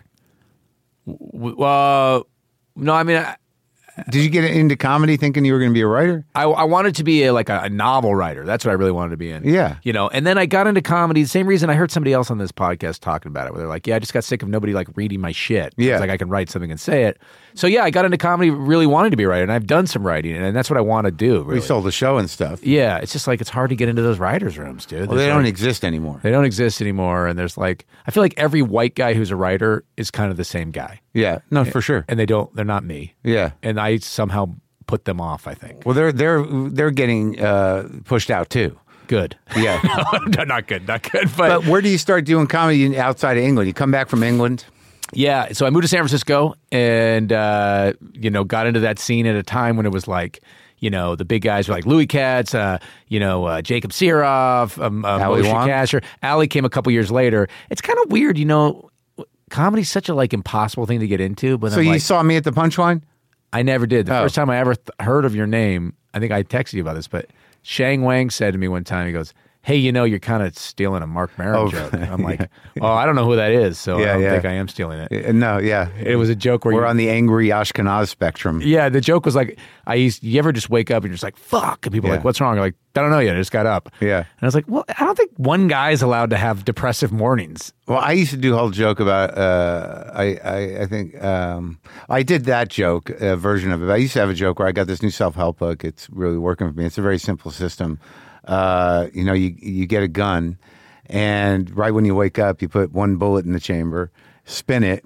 Speaker 5: W- Uh, no, I mean, I,
Speaker 4: Did you get into comedy thinking you were going to be a writer?
Speaker 5: I, I wanted to be a, like a, a novel writer. That's what I really wanted to be in.
Speaker 4: Yeah.
Speaker 5: You know, and then I got into comedy. The same reason I heard somebody else on this podcast talking about it, where they're like, yeah, I just got sick of nobody like reading my shit.
Speaker 4: Yeah.
Speaker 5: It's like I can write something and say it. So yeah, I got into comedy really wanting to be a writer, and I've done some writing, and that's what I want to do. Really.
Speaker 4: We sold the show and stuff.
Speaker 5: Yeah, it's just like it's hard to get into those writers' rooms, dude.
Speaker 4: Well, they
Speaker 5: There's
Speaker 4: don't
Speaker 5: like-
Speaker 4: exist anymore.
Speaker 5: They don't exist anymore, and there's like I feel like every white guy who's a writer is kind of the same guy,
Speaker 4: Yeah. No, for sure.
Speaker 5: and they don't. They're not me.
Speaker 4: Yeah.
Speaker 5: And I somehow put them off. I think.
Speaker 4: Well, they're they're they're getting uh, pushed out too.
Speaker 5: Good.
Speaker 4: Yeah.
Speaker 5: no, not good. Not good. But,
Speaker 4: But where do you start doing comedy outside of England? You come back from England?
Speaker 5: yeah, so I moved to San Francisco, and uh, you know, got into that scene at a time when it was like. You know, the big guys were like Louis Katz, uh, you know, uh, Jacob Siroff, um, uh,
Speaker 4: Ali
Speaker 5: Moshe
Speaker 4: Wong?
Speaker 5: Kasher. Ali came a couple years later. It's kind of weird, you know. Comedy's such a like impossible thing to get into. But
Speaker 4: So
Speaker 5: I'm
Speaker 4: you
Speaker 5: like,
Speaker 4: saw me at the Punchline?
Speaker 5: I never did. The
Speaker 4: Oh.
Speaker 5: first time I ever th- heard of your name, I think I texted you about this, but Shang Wang said to me one time, he goes, hey, you know, you're kind of stealing a Mark Maron
Speaker 4: Oh,
Speaker 5: joke. I'm like, well, I don't know who that is, so
Speaker 4: Yeah,
Speaker 5: I don't
Speaker 4: yeah.
Speaker 5: think I am stealing it.
Speaker 4: Uh, No, yeah.
Speaker 5: It was a joke where
Speaker 4: We're
Speaker 5: you,
Speaker 4: on the angry Ashkenaz spectrum.
Speaker 5: yeah, the joke was like, I used, you ever just wake up and you're just like, fuck, and people are
Speaker 4: Yeah.
Speaker 5: like, what's wrong? I'm like, I don't know yet. I just got up.
Speaker 4: Yeah.
Speaker 5: And I was like, well, I don't think one guy's allowed to have depressive mornings.
Speaker 4: Well, I used to do a whole joke about, uh, I, I, I think, um, I did that joke, uh, version of it. I used to have a joke where I got this new self-help book. It's really working for me. It's a very simple system. Uh, you know, you, you get a gun, and right when you wake up, you put one bullet in the chamber, spin it,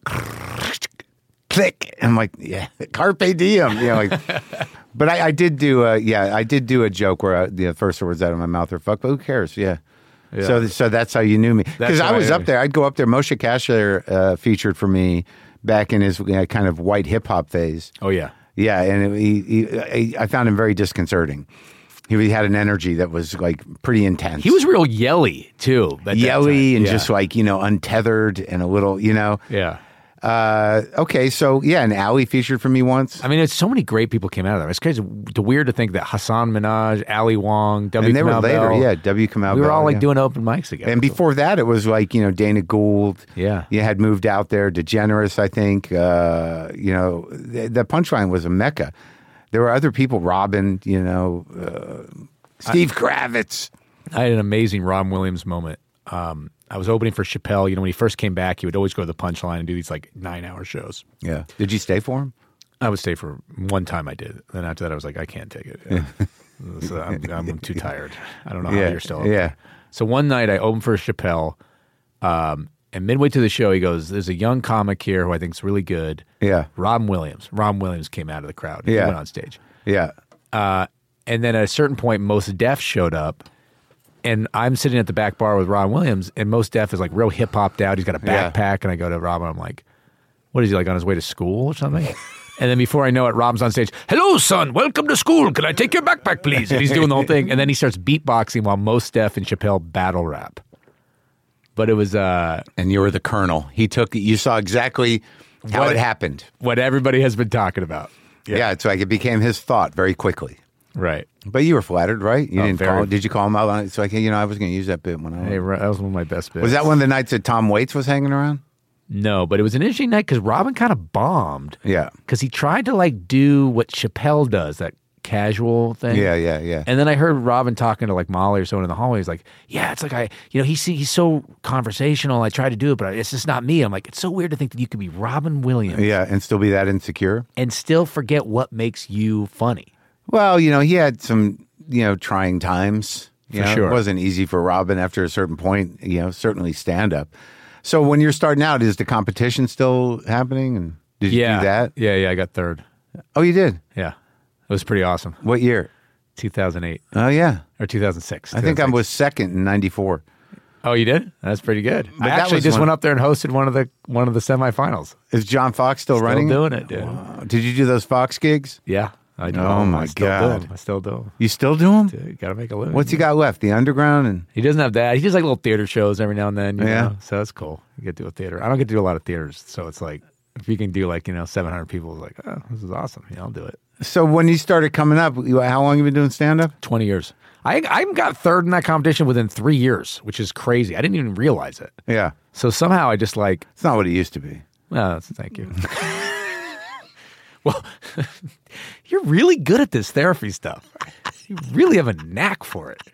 Speaker 4: click. And I'm like, yeah, carpe diem. You know, like, but I, I did do a, yeah, I did do a joke where I, the first words out of my mouth are fuck, but who cares? Yeah.
Speaker 5: Yeah.
Speaker 4: So, so that's how you knew me. Because I was up there. I'd go up there. Moshe Kasher uh, featured for me back in his you know, kind of white hip hop phase.
Speaker 5: Oh, yeah.
Speaker 4: Yeah, and it, he, he, I found him very disconcerting. He, he had an energy that was like pretty intense.
Speaker 5: He was real yelly, too. at that
Speaker 4: Yelly
Speaker 5: time.
Speaker 4: and
Speaker 5: Yeah.
Speaker 4: just like, you know, untethered and a little, you know.
Speaker 5: Yeah.
Speaker 4: Uh, okay, so yeah, and Ali featured for me once.
Speaker 5: I mean, it's so many great people came out of there. It's crazy. It's weird to think that Hassan Minaj, Ali Wong, W.
Speaker 4: And they were
Speaker 5: Kamau
Speaker 4: later,
Speaker 5: Bell,
Speaker 4: yeah, W. Kamau
Speaker 5: we were
Speaker 4: Bell,
Speaker 5: all like
Speaker 4: yeah.
Speaker 5: doing open mics together.
Speaker 4: And before that, it was like, you know, Dana Gould.
Speaker 5: Yeah.
Speaker 4: You had moved out there. DeGeneres, I think. Uh, you know, the, the Punchline was a mecca. There were other people, Robin, you know, uh, Steve I, Kravitz.
Speaker 5: I had an amazing Robin Williams moment. Um, I was opening for Chappelle. You know, when he first came back, he would always go to the Punchline and do these like nine-hour shows.
Speaker 4: Yeah. Did you stay for him?
Speaker 5: I would stay for one time. I did. Then after that, I was like, I can't take it. Yeah. so I'm, I'm too tired. I don't know how
Speaker 4: yeah.
Speaker 5: you're still open.
Speaker 4: Yeah.
Speaker 5: So one night, I opened for Chappelle, um, and midway through the show, he goes, "There's a young comic here who I think is really good."
Speaker 4: Yeah.
Speaker 5: Robin Williams. Robin Williams came out of the crowd.
Speaker 4: Yeah.
Speaker 5: He went on stage.
Speaker 4: Yeah.
Speaker 5: Uh, and then at a certain point, Mos Def showed up. And I'm sitting at the back bar with Robin Williams, and Mos Def is like real hip hopped out. He's got a backpack, yeah. and I go to Robin. I'm like, "What is he like on his way to school or something?" And then before I know it, Robin's on stage. "Hello, son. Welcome to school. Can I take your backpack, please?" And he's doing the whole thing, and then he starts beatboxing while Mos Def and Chappelle battle rap. But it was, uh,
Speaker 4: and you were the colonel. He took. You saw exactly how
Speaker 5: what,
Speaker 4: it happened.
Speaker 5: What everybody has been talking about.
Speaker 4: Yeah. yeah, it's like it became his thought very quickly.
Speaker 5: Right.
Speaker 4: But you were flattered, right? You
Speaker 5: oh,
Speaker 4: didn't
Speaker 5: very.
Speaker 4: call. Did you call him out on it? So like, you know, I was going to use that bit when I.
Speaker 5: Hey, that was one of my best bits.
Speaker 4: Was that one of the nights that Tom Waits was hanging around?
Speaker 5: No, but it was an interesting night because Robin kind of bombed.
Speaker 4: Yeah.
Speaker 5: Because he tried to like do what Chappelle does, that casual thing.
Speaker 4: Yeah, yeah, yeah.
Speaker 5: And then I heard Robin talking to like Molly or someone in the hallway. He's like, "Yeah, it's like I, you know, he's he's so conversational. I try to do it, but it's just not me." I'm like, it's so weird to think that you could be Robin Williams,
Speaker 4: yeah, and still be that insecure,
Speaker 5: and still forget what makes you funny.
Speaker 4: Well, you know, he had some, you know, trying times. You
Speaker 5: For
Speaker 4: know,
Speaker 5: sure.
Speaker 4: It wasn't easy for Robin after a certain point, you know, certainly stand up. So when you're starting out, is the competition still happening? And did you
Speaker 5: yeah.
Speaker 4: do that?
Speaker 5: Yeah, yeah, I got third.
Speaker 4: Oh, you did?
Speaker 5: Yeah. It was pretty awesome.
Speaker 4: What year?
Speaker 5: two thousand eight.
Speaker 4: Oh, yeah.
Speaker 5: Or two thousand six.
Speaker 4: I think I was second in ninety-four.
Speaker 5: Oh, you did? That's pretty good.
Speaker 4: But
Speaker 5: I
Speaker 4: that
Speaker 5: actually
Speaker 4: was
Speaker 5: just
Speaker 4: one-
Speaker 5: went up there and hosted one of the one of the semifinals.
Speaker 4: Is John Fox still,
Speaker 5: Still
Speaker 4: running?
Speaker 5: doing it, dude.
Speaker 4: Wow. Did you do those Fox gigs?
Speaker 5: Yeah. I do.
Speaker 4: Oh, my
Speaker 5: I still
Speaker 4: God.
Speaker 5: Do 'em. I still do 'em.
Speaker 4: You still do them?
Speaker 5: Dude, gotta make a living.
Speaker 4: What's he got left? The Underground? And
Speaker 5: He doesn't have that. He does like little theater shows every now and then. You
Speaker 4: Yeah.
Speaker 5: know? So that's cool. You get to do a theater. I don't get to do a lot of theaters. So it's like, if you can do like, you know, seven hundred people, it's like, oh, this is awesome. Yeah, I'll do it.
Speaker 4: So when you started coming up, you- how long have you been doing stand-up?
Speaker 5: twenty years. I I got third in that competition within three years, which is crazy. I didn't even realize it.
Speaker 4: Yeah.
Speaker 5: So somehow I just like,
Speaker 4: It's not what it used to be.
Speaker 5: oh, thank you. Well, you're really good at this therapy stuff. You really have a knack for it.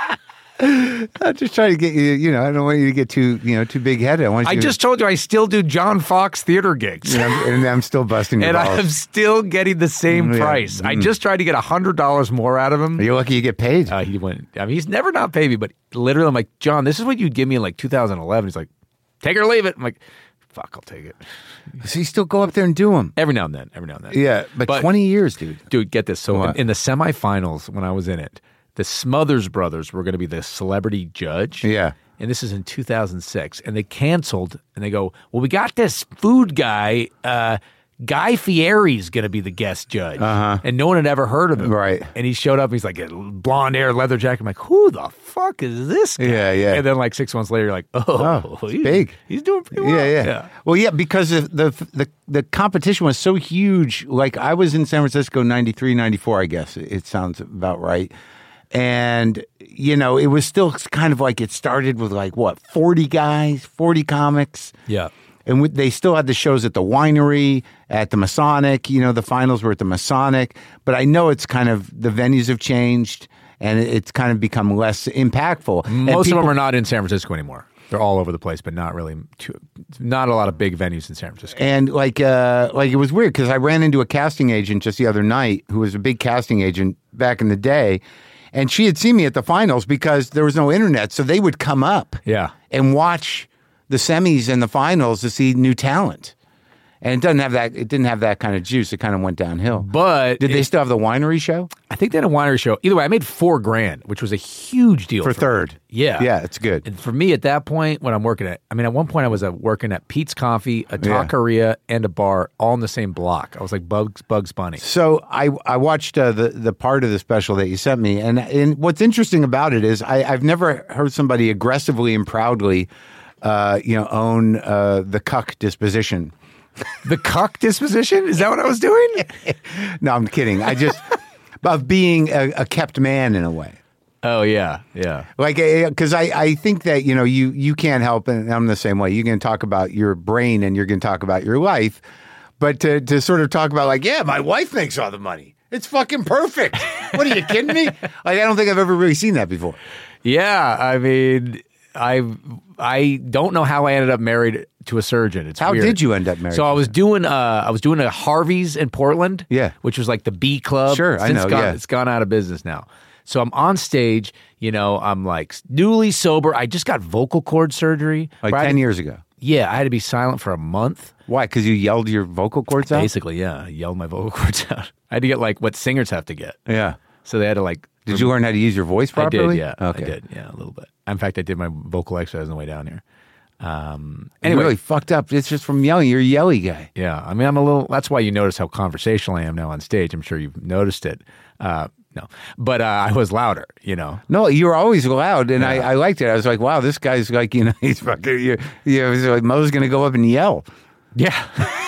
Speaker 4: I'm just trying to get you, you know, I don't want you to get too, you know, too big-headed. I want you
Speaker 5: I
Speaker 4: to,
Speaker 5: just told you I still do John Fox theater gigs.
Speaker 4: and I'm, and I'm still busting your
Speaker 5: And
Speaker 4: balls.
Speaker 5: I'm still getting the same
Speaker 4: Yeah.
Speaker 5: price. I
Speaker 4: Mm.
Speaker 5: just tried to get one hundred dollars more out of him.
Speaker 4: Are you lucky you get paid?
Speaker 5: Uh, he went, I mean, he's never not paid me, but literally I'm like, "John, this is what you'd give me in like two thousand eleven. He's like, "Take it or leave it." I'm like, fuck, I'll take it.
Speaker 4: So you still go up there and do them?
Speaker 5: Every now and then, every now and then.
Speaker 4: Yeah, but,
Speaker 5: But-
Speaker 4: twenty years, dude.
Speaker 5: Dude, get this. So in,
Speaker 4: What?
Speaker 5: in the semifinals, when I was in it, the Smothers Brothers were going to be the celebrity judge.
Speaker 4: Yeah.
Speaker 5: And this is in two thousand six. And they canceled, and they go, well, we got this food guy, uh, Guy Fieri's going to be the guest judge.
Speaker 4: Uh-huh.
Speaker 5: And no one had ever heard of him.
Speaker 4: Right.
Speaker 5: And he showed up, he's like, a blonde hair, leather jacket. I'm like, who the fuck is this guy?
Speaker 4: Yeah, yeah.
Speaker 5: And then like six months later, you're like, oh,
Speaker 4: Oh, it's
Speaker 5: he's,
Speaker 4: big.
Speaker 5: He's doing pretty well.
Speaker 4: Yeah, yeah, Well, yeah, because the, the the the competition was so huge. Like I was in San Francisco ninety-three, ninety-four, I guess. It, it sounds about right. And, you know, it was still kind of like it started with like, what, forty guys, forty comics.
Speaker 5: Yeah.
Speaker 4: And we, they still had the shows at the Winery, at the Masonic. You know, the finals were at the Masonic. But I know it's kind of, the venues have changed. and it's kind of become less impactful. And
Speaker 5: Most
Speaker 4: people-
Speaker 5: of them are not in San Francisco anymore. They're all over the place, but not really. Too, not a lot of big venues in San Francisco.
Speaker 4: And like, uh, like it was weird because I ran into a casting agent just the other night who was a big casting agent back in the day, and she had seen me at the finals because there was no internet, so they would come up,
Speaker 5: Yeah.
Speaker 4: and watch the semis and the finals to see new talent. And it doesn't have that. It didn't have that kind of juice. It kind of went downhill.
Speaker 5: But
Speaker 4: Did they
Speaker 5: it-
Speaker 4: still have the winery show
Speaker 5: I think they had a winery show. Either way, I made four grand, which was a huge deal
Speaker 4: for
Speaker 5: me.
Speaker 4: third?
Speaker 5: Yeah,
Speaker 4: Yeah, it's good.
Speaker 5: And for me at that point, when I'm working at, I mean, at one point I was uh, working at Pete's Coffee, a
Speaker 4: Yeah.
Speaker 5: taqueria, and a bar, all in the same block. I was like Bugs Bugs Bunny.
Speaker 4: So I I watched uh, the the part of the special that you sent me, and and what's interesting about it is I, I've never heard somebody aggressively and proudly, uh, you know, own uh, the cuck disposition.
Speaker 5: The cuck disposition? Is that what I was doing?
Speaker 4: No, I'm kidding. I just of being a, a kept man in a way.
Speaker 5: Oh yeah, yeah.
Speaker 4: Like, because I, I think that, you know, you, you can't help, and I'm the same way. You can talk about your brain and you're going to talk about your life, but to, to sort of talk about like, yeah, my wife makes all the money. It's fucking perfect. What, are you kidding me? Like, I don't think I've ever really seen that before.
Speaker 5: Yeah, I mean, I I don't know how I ended up married to a surgeon. It's
Speaker 4: How
Speaker 5: weird.
Speaker 4: did you end up married?
Speaker 5: So I was doing uh I was doing a Harvey's in Portland,
Speaker 4: Yeah.
Speaker 5: which was like the B Club.
Speaker 4: Sure, I
Speaker 5: Since
Speaker 4: know,
Speaker 5: Gone,
Speaker 4: yeah.
Speaker 5: It's gone out of business now. So I'm on stage, you know, I'm like newly sober. I just got vocal cord surgery.
Speaker 4: like
Speaker 5: Where I had
Speaker 4: ten
Speaker 5: to-
Speaker 4: years ago.
Speaker 5: Yeah, I had to be silent for a month.
Speaker 4: Why? Because you yelled your vocal cords out?
Speaker 5: Basically, yeah, I yelled my vocal cords out. I had to get like what singers have to get.
Speaker 4: Yeah.
Speaker 5: So they had to like.
Speaker 4: Did you learn how to use your voice properly?
Speaker 5: I did, yeah.
Speaker 4: Okay.
Speaker 5: I did, yeah, a little bit. In fact, I did my vocal exercise on the way down here. Um,
Speaker 4: Anyway,
Speaker 5: anyway,
Speaker 4: really fucked up. It's just from yelling. You're a yelly guy.
Speaker 5: yeah, I mean, I'm a little. That's why you notice how conversational I am now on stage. I'm sure you've noticed it. Uh, no, but uh, I was louder. You know.
Speaker 4: No, you were always loud, and I, I liked it. I was like, wow, this guy's like, you know, he's fucking, you, you know, he's like, Mo's going to go up and yell.
Speaker 5: Yeah.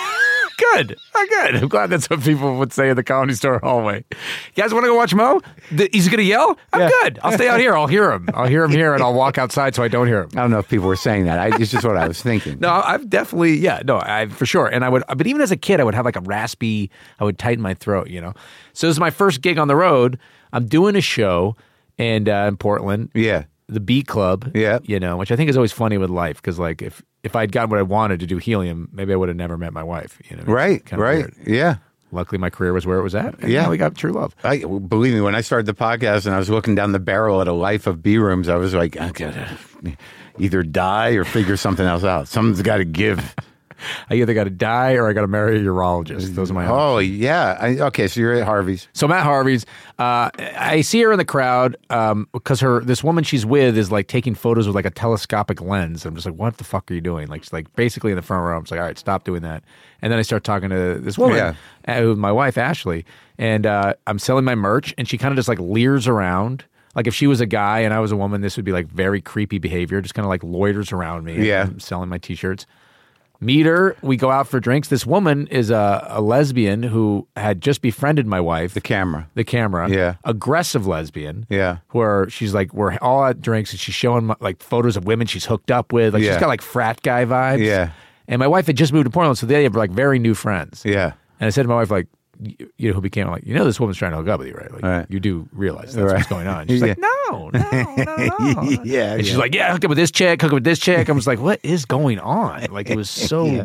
Speaker 5: Good. Oh, good. I'm glad that's what people would say in the Comedy Store hallway. You guys want to go watch Mo? The, he's going to yell? I'm
Speaker 4: Yeah.
Speaker 5: good. I'll stay out here. I'll hear him. I'll hear him here, and I'll walk outside so I don't hear him.
Speaker 4: I don't know if people were saying that. I, it's just what I was thinking.
Speaker 5: No, I've definitely, yeah, no, I for sure. And I would, but even as a kid, I would have like a raspy, I would tighten my throat, you know? So this is my first gig on the road. I'm doing a show and uh, in Portland.
Speaker 4: Yeah.
Speaker 5: The Beat Club.
Speaker 4: Yeah.
Speaker 5: You know, which I think is always funny with life because, like, if, if I'd gotten what I wanted to do helium, maybe I would have never met my wife. You know,
Speaker 4: Right,
Speaker 5: It's kinda
Speaker 4: right.
Speaker 5: weird.
Speaker 4: Yeah.
Speaker 5: Luckily, my career was where it was at. And
Speaker 4: Yeah.
Speaker 5: now we got true love.
Speaker 4: I, believe me, when I started the podcast and I was looking down the barrel at a life of B-rooms, I was like, I gotta either die or figure something else out. Something's got to give.
Speaker 5: I either got to die or I got to marry a urologist. Those are my options.
Speaker 4: Oh, yeah. I, okay, so you're at Harvey's.
Speaker 5: So Matt Harvey's, uh, I see her in the crowd um, because her this woman she's with is like taking photos with like a telescopic lens. I'm just like, what the fuck are you doing? Like, she's like basically in the front row. I'm just like, all right, stop doing that. And then I start talking to this woman,
Speaker 4: Yeah.
Speaker 5: uh, with my wife Ashley, and uh, I'm selling my merch, and she kind of just like leers around. Like if she was a guy and I was a woman, this would be like very creepy behavior. Just kind of like loiters around me.
Speaker 4: Yeah.
Speaker 5: I'm selling my t-shirts. Meet her. We go out for drinks. This woman is a, a lesbian who had just befriended my wife.
Speaker 4: The camera.
Speaker 5: The camera.
Speaker 4: Yeah.
Speaker 5: Aggressive lesbian.
Speaker 4: Yeah.
Speaker 5: Where she's like, we're all at drinks and she's showing my, like photos of women she's hooked up with. Like
Speaker 4: Yeah.
Speaker 5: she's got like frat guy vibes.
Speaker 4: Yeah.
Speaker 5: And my wife had just moved to Portland, so they have like very new friends.
Speaker 4: Yeah.
Speaker 5: And I said to my wife, like, you you know, who became like, you know, this woman's trying to hook up with you, right? Like,
Speaker 4: Right.
Speaker 5: you do realize that's
Speaker 4: Right.
Speaker 5: what's going on. She's
Speaker 4: Yeah.
Speaker 5: like, no, no, no, no.
Speaker 4: Yeah,
Speaker 5: And she's
Speaker 4: yeah.
Speaker 5: like, yeah, hook up with this chick, hook up with this chick. I was like, what is going on? Like, it was so
Speaker 4: Yeah.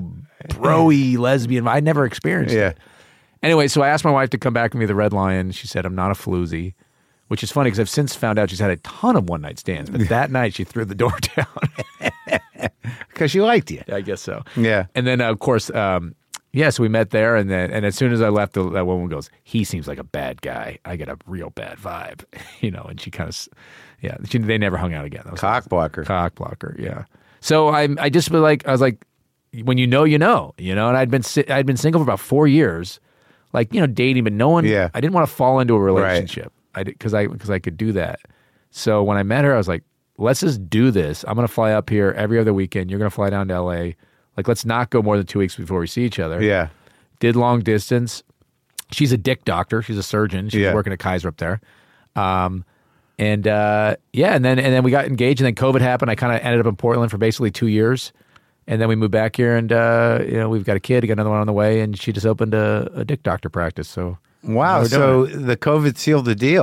Speaker 5: bro-y lesbian. I never experienced
Speaker 4: Yeah.
Speaker 5: it. Anyway, so I asked my wife to come back with me to the Red Lion. She said, I'm not a floozy, which is funny because I've since found out she's had a ton of one-night stands. But that night, she threw the door down.
Speaker 4: Because she liked you.
Speaker 5: I guess so.
Speaker 4: Yeah.
Speaker 5: And then, uh, of course, um, yeah, so we met there. And then, and as soon as I left, the, that woman goes, he seems like a bad guy. I get a real bad vibe, you know, and she kind of, yeah, she, they never hung out again. That was
Speaker 4: Cock blocker.
Speaker 5: Cock blocker, yeah. So I, I just feel like, I was like, when you know, you know, you know, and I'd been, si- I'd been single for about four years, like, you know, dating, but no one,
Speaker 4: Yeah.
Speaker 5: I didn't want to fall into a relationship. I did, cause I, cause I could do that. So when I met her, I was like, let's just do this. I'm going to fly up here every other weekend. You're going to fly down to L A. Like, let's not go more than two weeks before we see each other.
Speaker 4: Yeah.
Speaker 5: Did long distance. She's a dick doctor. She's a surgeon. She's
Speaker 4: Yeah.
Speaker 5: working at Kaiser up there. Um, and uh, yeah, and then and then we got engaged, and then COVID happened. I kind of ended up in Portland for basically two years, and then we moved back here, and uh, you know, we've got a kid. We got another one on the way, and she just opened a, a dick doctor practice. So
Speaker 4: Wow.
Speaker 5: we're doing
Speaker 4: So
Speaker 5: it.
Speaker 4: the COVID sealed the deal.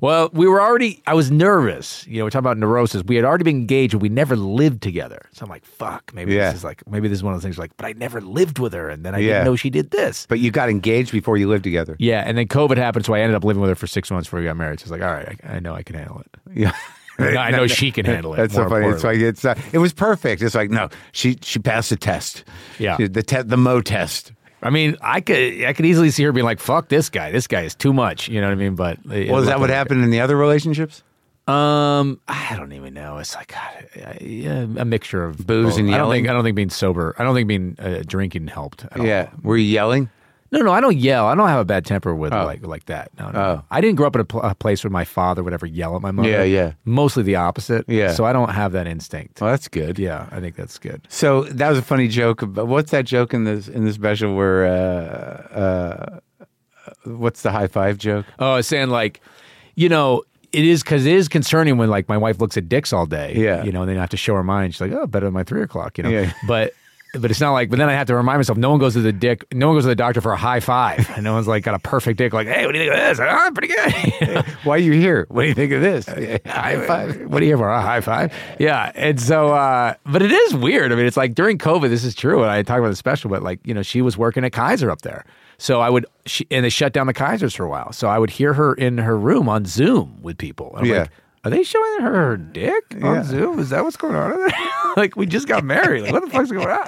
Speaker 5: Well, we were already, I was nervous. You know, we're talking about neurosis. We had already been engaged, but we never lived together. So I'm like, fuck, maybe
Speaker 4: Yeah.
Speaker 5: this is like, maybe this is one of those things like, but I never lived with her. And then I
Speaker 4: Yeah.
Speaker 5: didn't know she did this.
Speaker 4: But you got engaged before you lived together.
Speaker 5: Yeah. And then COVID happened. So I ended up living with her for six months before we got married. So it's like, all right, I, I know I can handle it.
Speaker 4: Yeah.
Speaker 5: I know she can handle it.
Speaker 4: That's so
Speaker 5: more
Speaker 4: funny. It's like
Speaker 5: importantly.
Speaker 4: it's uh, it was perfect. It's like no, she she passed the test.
Speaker 5: Yeah.
Speaker 4: She- the te- the Mo test.
Speaker 5: I mean, I could I could easily see her being like, fuck this guy. This guy is too much. You know what I mean? But
Speaker 4: Well, is that what happened in the other relationships?
Speaker 5: Um, I don't even know. It's like God, I- yeah, a mixture of
Speaker 4: Booze
Speaker 5: both.
Speaker 4: and
Speaker 5: I don't
Speaker 4: yelling?
Speaker 5: think I don't think being sober. I don't think being uh, drinking helped. At all.
Speaker 4: Yeah. Were you yelling?
Speaker 5: No, no, I don't yell. I don't have a bad temper with
Speaker 4: Oh.
Speaker 5: like like that. No, no.
Speaker 4: Oh.
Speaker 5: I didn't grow up in a, pl- a place where my father would ever yell at my mother.
Speaker 4: Yeah, yeah.
Speaker 5: Mostly the opposite.
Speaker 4: Yeah.
Speaker 5: So I don't have that instinct.
Speaker 4: Well, that's good.
Speaker 5: Yeah, I think that's good.
Speaker 4: So that was a funny joke. But what's that joke in this in the special where uh, uh, what's the high five joke?
Speaker 5: Oh, I was saying like, you know, it is because it is concerning when like my wife looks at dicks all day.
Speaker 4: Yeah.
Speaker 5: You know, and then I have to show her mine. She's like, oh, better than my three o'clock. You know.
Speaker 4: Yeah.
Speaker 5: But. But it's not like, but then I have to remind myself, no one goes to the dick, no one goes to the doctor for a high five. And no one's like got a perfect dick, like, hey, what do you think of this? Oh, pretty good.
Speaker 4: Why are you here? What do you think of this? High five.
Speaker 5: What are you here for? A high five? Yeah. And so, uh, but it is weird. I mean, it's like during COVID, this is true. And I talk about the special, but like, you know, she was working at Kaiser up there. So I would, she, and they shut down the Kaisers for a while. So I would hear her in her room on Zoom with people. And I'm
Speaker 4: Yeah.
Speaker 5: like, are they showing her her dick on
Speaker 4: Yeah.
Speaker 5: Zoom? Is that what's going on in there? Like, we just got married. Like, what the fuck's going on?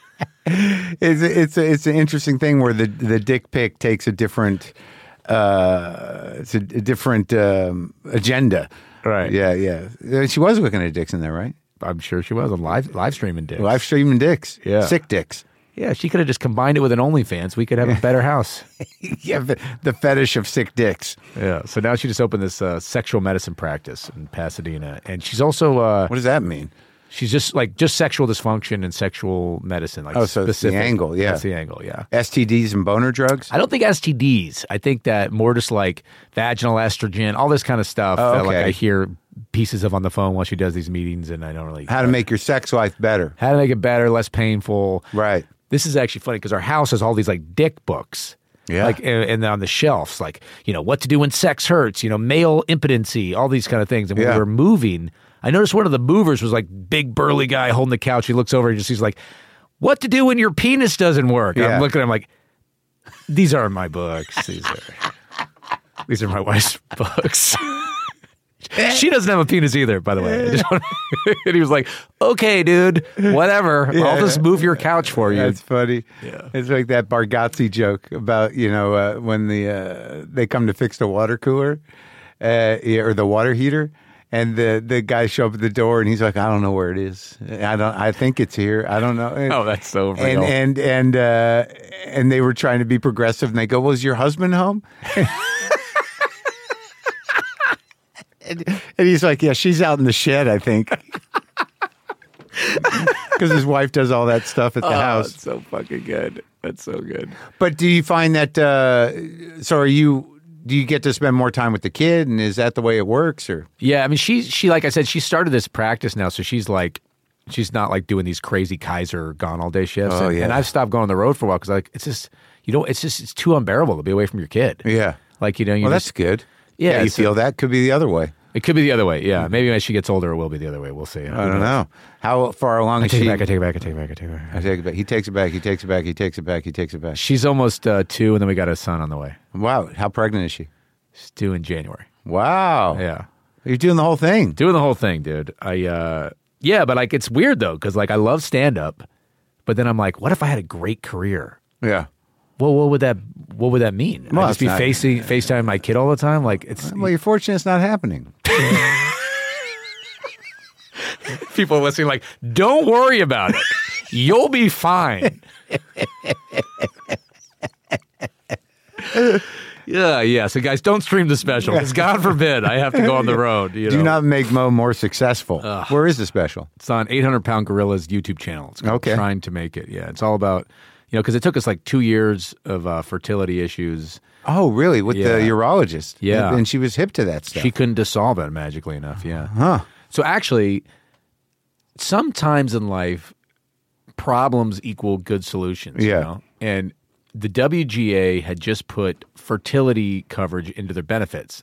Speaker 4: It's a, it's a, it's an interesting thing where the the dick pic takes a different uh, it's a, a different um, agenda.
Speaker 5: Right.
Speaker 4: Yeah, yeah. Uh, She was looking at dicks in there, right?
Speaker 5: I'm sure she was on live live streaming dicks.
Speaker 4: Live streaming dicks.
Speaker 5: Yeah.
Speaker 4: Sick dicks.
Speaker 5: Yeah, she could have just combined it with an OnlyFans. We could have a better house.
Speaker 4: Yeah, the, the fetish of sick dicks.
Speaker 5: Yeah. So now she just opened this uh, sexual medicine practice in Pasadena, and she's also uh,
Speaker 4: What does that mean?
Speaker 5: she's just like just sexual dysfunction and sexual medicine. Like
Speaker 4: Oh, so it's the
Speaker 5: specific.
Speaker 4: angle, yeah.
Speaker 5: That's the angle. Yeah.
Speaker 4: S T Ds and boner drugs?
Speaker 5: I don't think S T Ds. I think that more just like vaginal estrogen, all this kind of stuff
Speaker 4: Oh,
Speaker 5: that like
Speaker 4: okay.
Speaker 5: I hear pieces of on the phone while she does these meetings, and I don't really
Speaker 4: How to make your sex life better.
Speaker 5: how to make it better, less painful.
Speaker 4: Right.
Speaker 5: This is actually funny because our house has all these like dick books.
Speaker 4: Yeah.
Speaker 5: Like, and, and on the shelves, like, you know, what to do when sex hurts, you know, male impotency, all these kind of things. And when
Speaker 4: Yeah.
Speaker 5: we were moving, I noticed one of the movers was like big burly guy holding the couch. He looks over and just he's like, what to do when your penis doesn't work? And
Speaker 4: Yeah.
Speaker 5: I'm looking at him like, these aren't my books. These are these are my wife's books. She doesn't have a penis either, by the way. I just wanna- and he was like, okay, dude, whatever. I'll just move your couch for you.
Speaker 4: That's funny.
Speaker 5: Yeah.
Speaker 4: It's like that Bargatze joke about, you know, uh, when the uh, they come to fix the water cooler uh, yeah, or the water heater. And the, the guy show up at the door and he's like, I don't know where it is. I don't. I think it's here. I don't know. And,
Speaker 5: Oh, that's so
Speaker 4: and
Speaker 5: real.
Speaker 4: and and uh, and they were trying to be progressive. And they go, "Well, is your husband home?" and, and he's like, "Yeah, she's out in the shed, I think." Because his wife does all that stuff at the
Speaker 5: Oh,
Speaker 4: house.
Speaker 5: that's so fucking good. That's so good.
Speaker 4: But do you find that? Uh, so, are you? Do you get to spend more time with the kid, and is that the way it works? Or
Speaker 5: Yeah, I mean, she she like I said, she started this practice now, so she's like, she's not like doing these crazy Kaiser gone all day shifts.
Speaker 4: Oh,
Speaker 5: and,
Speaker 4: yeah.
Speaker 5: and I've stopped going on the road for a while because like it's just you know it's just it's too unbearable to be away from your kid.
Speaker 4: yeah,
Speaker 5: Like you know, you
Speaker 4: well,
Speaker 5: just,
Speaker 4: that's good.
Speaker 5: Yeah,
Speaker 4: you
Speaker 5: it's
Speaker 4: feel that could be the other way.
Speaker 5: it could be the other way. Yeah, maybe as she gets older, it will be the other way. We'll see.
Speaker 4: I don't know how far along
Speaker 5: I
Speaker 4: is
Speaker 5: take
Speaker 4: she.
Speaker 5: it back. I take it back. I take it back. I take it back.
Speaker 4: I take it back. He takes it back. He takes it back. He takes it back. He takes it back.
Speaker 5: She's almost uh, two, and then we got a son on the way.
Speaker 4: Wow, how pregnant is she?
Speaker 5: She's due in January.
Speaker 4: Wow.
Speaker 5: Yeah.
Speaker 4: You're doing the whole thing.
Speaker 5: Doing the whole thing, dude. I uh yeah, but like it's weird though, because like I love stand up, but then I'm like, what if I had a great career?
Speaker 4: Yeah.
Speaker 5: Well, what would that what would that mean?
Speaker 4: Well,
Speaker 5: I just
Speaker 4: it's
Speaker 5: be
Speaker 4: not-
Speaker 5: facing FaceTime my kid all the time? Like it's
Speaker 4: Well, you're fortunate it's not happening.
Speaker 5: people listening like, don't worry about it. You'll be fine. Yeah, yeah. So guys, don't stream the special. Because God forbid I have to go on the road. You
Speaker 4: Do
Speaker 5: know?
Speaker 4: not make Mo more successful. Where is the special?
Speaker 5: It's on eight hundred pound Gorilla's YouTube channel. It's called
Speaker 4: Okay.
Speaker 5: Trying to Make It. Yeah, it's all about, you know, because it took us like two years of uh, fertility issues.
Speaker 4: Oh, really? With
Speaker 5: Yeah.
Speaker 4: the urologist?
Speaker 5: Yeah.
Speaker 4: And she was hip to that stuff.
Speaker 5: She couldn't dissolve it magically enough. Yeah.
Speaker 4: huh.
Speaker 5: So actually, sometimes in life, problems equal good solutions.
Speaker 4: Yeah.
Speaker 5: You know? And the W G A had just put fertility coverage into their benefits.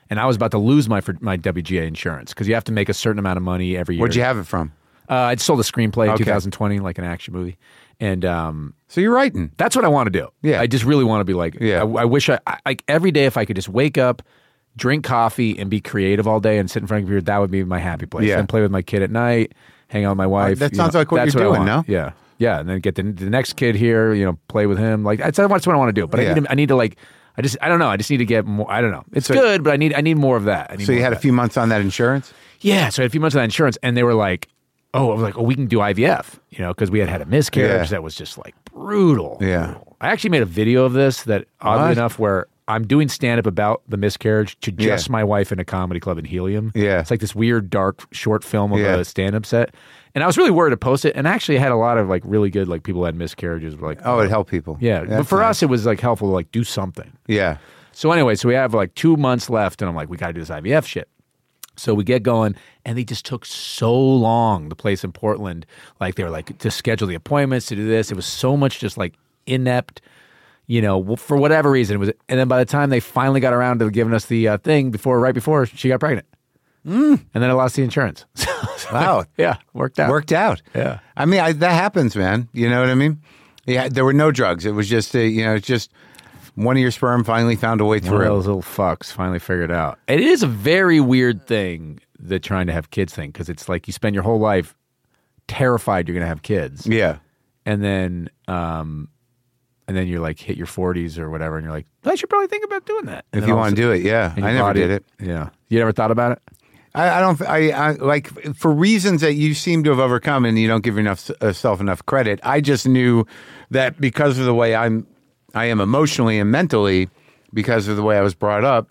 Speaker 5: and I was about to lose my my W G A insurance because you have to make a certain amount of money every year.
Speaker 4: Where'd you have it from?
Speaker 5: Uh, I'd sold a screenplay in
Speaker 4: Okay.
Speaker 5: two thousand twenty, like an action movie, and um,
Speaker 4: So you're writing.
Speaker 5: that's what I want to do.
Speaker 4: Yeah.
Speaker 5: I just really want to be like.
Speaker 4: Yeah.
Speaker 5: I, I wish I, I like every day if I could just wake up, drink coffee, and be creative all day and sit in front of a computer. That would be my happy place.
Speaker 4: Yeah.
Speaker 5: And play with my kid at night, hang out with my wife.
Speaker 4: that
Speaker 5: you
Speaker 4: sounds
Speaker 5: know,
Speaker 4: like what
Speaker 5: that's
Speaker 4: you're
Speaker 5: I
Speaker 4: doing,
Speaker 5: want.
Speaker 4: no?
Speaker 5: Yeah, yeah, and then get the, the next kid here. You know, play with him. Like that's, that's what I want to do. But
Speaker 4: Yeah.
Speaker 5: I need to, I need to like. I just I don't know. I just need to get more. I don't know. It's
Speaker 4: So-
Speaker 5: good, but I need I need more of that. I need
Speaker 4: So you
Speaker 5: more
Speaker 4: had
Speaker 5: of
Speaker 4: a few months on that insurance?
Speaker 5: that. Yeah. So I had a few months of that insurance, and they were like, "Oh, I was like, oh, we can do I V F," you know, because we had had a miscarriage
Speaker 4: Yeah.
Speaker 5: that was just like brutal.
Speaker 4: Yeah.
Speaker 5: brutal. I actually made a video of this that oddly
Speaker 4: What?
Speaker 5: enough, where I'm doing stand up about the miscarriage to just
Speaker 4: Yeah.
Speaker 5: my wife in a comedy club in Helium.
Speaker 4: Yeah.
Speaker 5: It's like this weird dark short film of
Speaker 4: Yeah.
Speaker 5: a stand up set, and I was really worried to post it, and actually I had a lot of like really good like people who had miscarriages were like,
Speaker 4: Oh, it helped people.
Speaker 5: yeah. But
Speaker 4: That's
Speaker 5: for
Speaker 4: nice.
Speaker 5: us, it was like helpful to like do something.
Speaker 4: Yeah.
Speaker 5: So anyway, so we have like two months left, and I'm like, we got to do this I V F shit. So we get going, and they just took so long. The place in Portland, like they were like to schedule the appointments to do this. It was so much just like inept, you know, for whatever reason. It was, and then by the time they finally got around to giving us the uh, thing before, right before she got pregnant, mm. and then I lost the insurance. So,
Speaker 4: Wow.
Speaker 5: yeah, worked out.
Speaker 4: Worked out.
Speaker 5: Yeah.
Speaker 4: I mean, I, that happens, man. You know what I mean? Yeah. There were no drugs. It was just, a, you know, it's just one of your sperm finally found a way
Speaker 5: One of
Speaker 4: through.
Speaker 5: those little fucks finally figured out. It is a very weird thing, the trying to have kids thing, because it's like you spend your whole life terrified you're going to have kids.
Speaker 4: Yeah.
Speaker 5: And then, um, and then you're like hit your forties or whatever, and you're like, I should probably think about doing that. And
Speaker 4: If
Speaker 5: then
Speaker 4: you
Speaker 5: all
Speaker 4: want
Speaker 5: of
Speaker 4: to
Speaker 5: a
Speaker 4: do it, yeah.
Speaker 5: sudden- and
Speaker 4: I
Speaker 5: your
Speaker 4: never
Speaker 5: body-
Speaker 4: did it.
Speaker 5: Yeah. You never thought about it?
Speaker 4: I, I don't. I, I like for reasons that you seem to have overcome, and you don't give enough uh, self enough credit. I just knew that because of the way I'm, I am emotionally and mentally, because of the way I was brought up,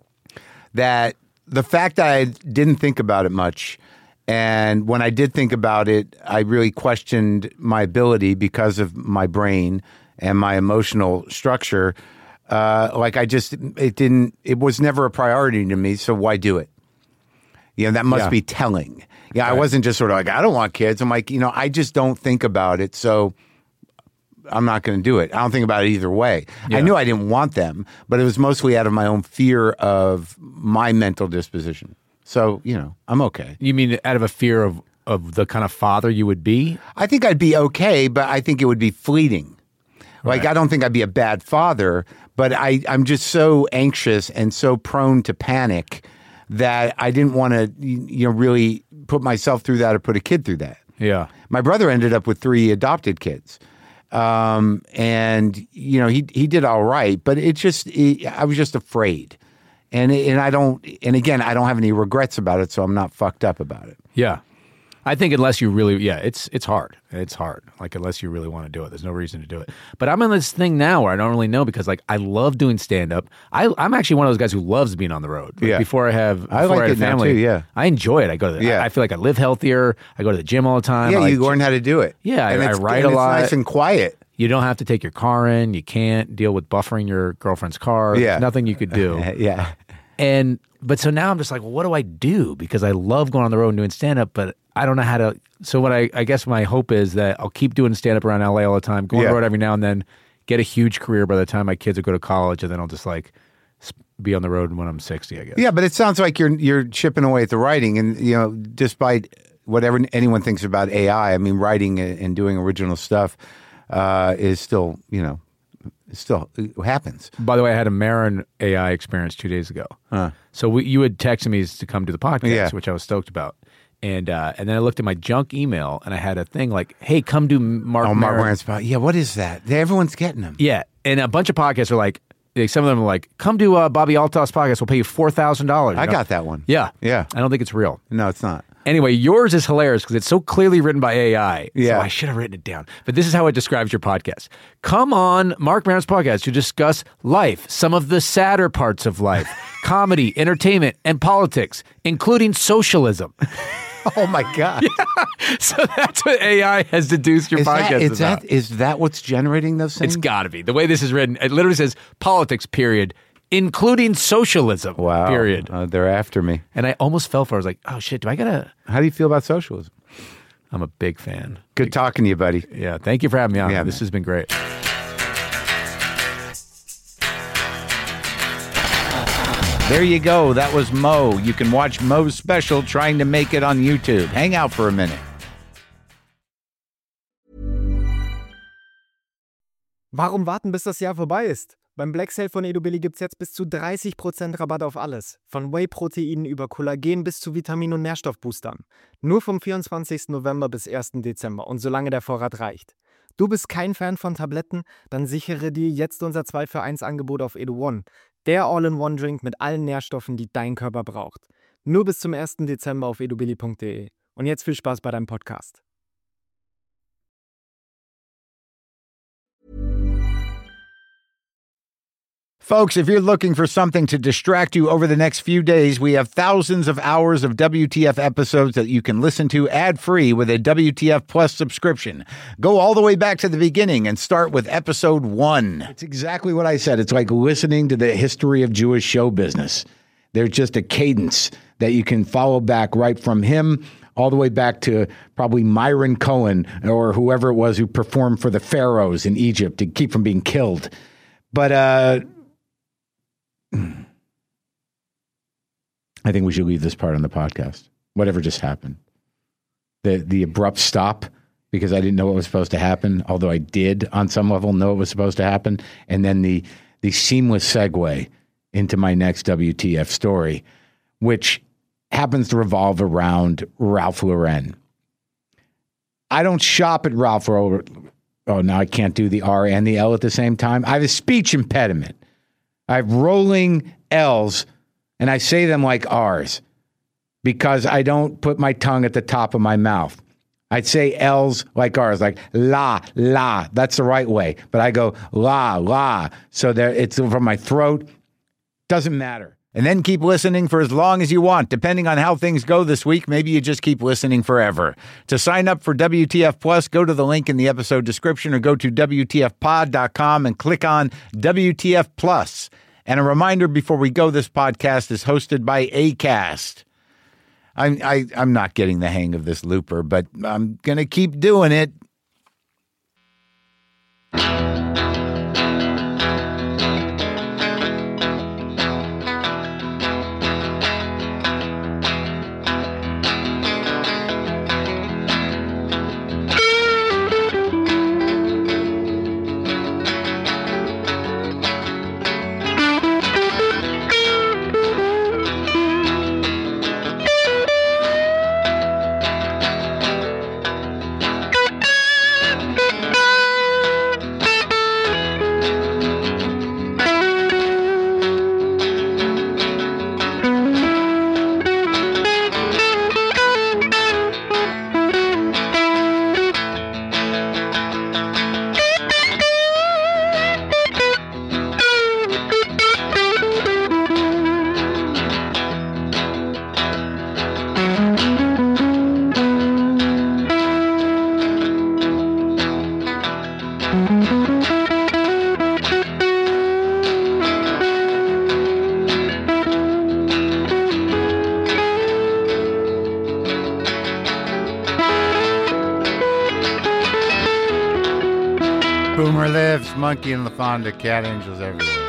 Speaker 4: that the fact that I didn't think about it much, and when I did think about it, I really questioned my ability because of my brain and my emotional structure. Uh, like I just, it didn't. It was never a priority to me. So why do it? You know, that must
Speaker 5: Yeah.
Speaker 4: be telling. Yeah, I wasn't just sort of like, I don't want kids. I'm like, you know, I just don't think about it. So I'm not going to do it. I don't think about it either way.
Speaker 5: Yeah.
Speaker 4: I knew I didn't want them, but it was mostly out of my own fear of my mental disposition. So, you know, I'm okay.
Speaker 5: You mean out of a fear of, of the kind of father you would be?
Speaker 4: I think I'd be okay, but I think it would be fleeting. Like,
Speaker 5: Right.
Speaker 4: I don't think I'd be a bad father, but I, I'm just so anxious and so prone to panic that I didn't want to, you know, really put myself through that or put a kid through that.
Speaker 5: Yeah.
Speaker 4: My brother ended up with three adopted kids. Um, and, you know, he he did all right, but it just, it, I was just afraid. And, and I don't, and again, I don't have any regrets about it, so I'm not fucked up about it.
Speaker 5: Yeah. I think unless you really, yeah, it's it's hard. It's hard. Like unless you really want to do it, there's no reason to do it. But I'm in this thing now where I don't really know because like I love doing stand up. I I'm actually one of those guys who loves being on the road. Like,
Speaker 4: Yeah.
Speaker 5: Before I have, before
Speaker 4: I like
Speaker 5: had a
Speaker 4: it now,
Speaker 5: family,
Speaker 4: too, yeah.
Speaker 5: I enjoy it. I go to, the,
Speaker 4: Yeah.
Speaker 5: I, I feel like I live healthier. I go to the gym all the time.
Speaker 4: Yeah,
Speaker 5: I
Speaker 4: you
Speaker 5: like-
Speaker 4: learn how to do it.
Speaker 5: Yeah, I-
Speaker 4: and
Speaker 5: I
Speaker 4: it's-
Speaker 5: write
Speaker 4: and
Speaker 5: a
Speaker 4: it's
Speaker 5: lot.
Speaker 4: nice and quiet.
Speaker 5: You don't have to take your car in. You can't deal with buffering your girlfriend's car.
Speaker 4: Yeah.
Speaker 5: There's nothing you could do.
Speaker 4: Yeah.
Speaker 5: And but so now I'm just like, well, what do I do? Because I love going on the road and doing stand up, but I don't know how to. So what I, I guess my hope is that I'll keep doing stand up around L A all the time, go on
Speaker 4: Yeah.
Speaker 5: the road every now and then, get a huge career by the time my kids will go to college, and then I'll just like s- be on the road when I'm sixty, I guess.
Speaker 4: Yeah, but it sounds like you're you're chipping away at the writing, and you know, despite whatever anyone thinks about A I, I mean, writing and and doing original stuff uh, is still, you know, it still it happens.
Speaker 5: By the way, I had a Marin A I experience two days ago. So we, you had texted me to come to the podcast,
Speaker 4: Yeah.
Speaker 5: which I was stoked about. And uh, and then I looked at my junk email, and I had a thing like, "Hey, come do Mark."
Speaker 4: Oh, Mark
Speaker 5: Maron."
Speaker 4: Maron's spot. Yeah, what is that? Everyone's getting them.
Speaker 5: Yeah, and a bunch of podcasts are like, like, some of them are like, "Come to uh, Bobby Alto's podcast. We'll pay you four thousand dollars."
Speaker 4: I got that one.
Speaker 5: Yeah,
Speaker 4: Yeah.
Speaker 5: I don't think it's real.
Speaker 4: No, it's not.
Speaker 5: Anyway, yours is hilarious because it's so clearly written by A I.
Speaker 4: Yeah.
Speaker 5: So I should have written it down. But this is how it describes your podcast. Come on Mark Maron's podcast to discuss life, some of the sadder parts of life, comedy, entertainment, and politics, including socialism.
Speaker 4: Oh my God!
Speaker 5: So that's what A I has deduced your
Speaker 4: Is that,
Speaker 5: podcast
Speaker 4: is
Speaker 5: about.
Speaker 4: that is that what's generating those things?
Speaker 5: It's got to be. The way this is written, it literally says politics, period, including socialism,
Speaker 4: Wow.
Speaker 5: period.
Speaker 4: Uh, they're after me.
Speaker 5: And I almost fell for it. I was like, oh, shit, do I got to...
Speaker 4: How do you feel about socialism?
Speaker 5: I'm a big fan.
Speaker 4: Good talking to you, buddy.
Speaker 5: Yeah, thank you for having me on.
Speaker 4: Yeah,
Speaker 5: This
Speaker 4: man.
Speaker 5: has been great.
Speaker 4: There you go. That was Mo. You can watch Mo's special Trying to Make It on YouTube. Hang out for a minute.
Speaker 1: Warum warten, bis das Jahr vorbei ist? Beim Black Sale von Edubili gibt's jetzt bis zu dreißig Prozent Rabatt auf alles. Von Whey-Proteinen über Kollagen bis zu Vitamin- und Nährstoffboostern. Nur vom vierundzwanzigsten November bis ersten Dezember und solange der Vorrat reicht. Du bist kein Fan von Tabletten? Dann sichere dir jetzt unser zwei für eins Angebot auf EduOne. Der All-in-One-Drink mit allen Nährstoffen, die dein Körper braucht. Nur bis zum ersten Dezember auf edubili punkt de. Und jetzt viel Spaß bei deinem Podcast.
Speaker 4: Folks, if you're looking for something to distract you over the next few days, we have thousands of hours of W T F episodes that you can listen to ad-free with a W T F Plus subscription. Go all the way back to the beginning and start with episode one. It's exactly what I said. It's like listening to the history of Jewish show business. There's just a cadence that you can follow back right from him all the way back to probably Myron Cohen or whoever it was who performed for the pharaohs in Egypt to keep from being killed. But, uh... I think we should leave this part on the podcast. Whatever just happened. The the abrupt stop, because I didn't know what was supposed to happen, although I did on some level know what was supposed to happen. And then the the seamless segue into my next W T F story, which happens to revolve around Ralph Lauren. I don't shop at Ralph Lauren. Oh, now I can't do the R and the L at the same time. I have a speech impediment. I have rolling L's, and I say them like R's because I don't put my tongue at the top of my mouth. I'd say L's like R's, like la, la. That's the right way. But I go la, la. So that it's from my throat. Doesn't matter. And then keep listening for as long as you want. Depending on how things go this week, maybe you just keep listening forever. To sign up for W T F Plus, go to the link in the episode description or go to W T F pod dot com and click on W T F Plus. And a reminder before we go, this podcast is hosted by Acast. I'm, I, I'm not getting the hang of this looper, but I'm going to keep doing it. Boomer lives, Monkey and LaFonda, cat angels everywhere.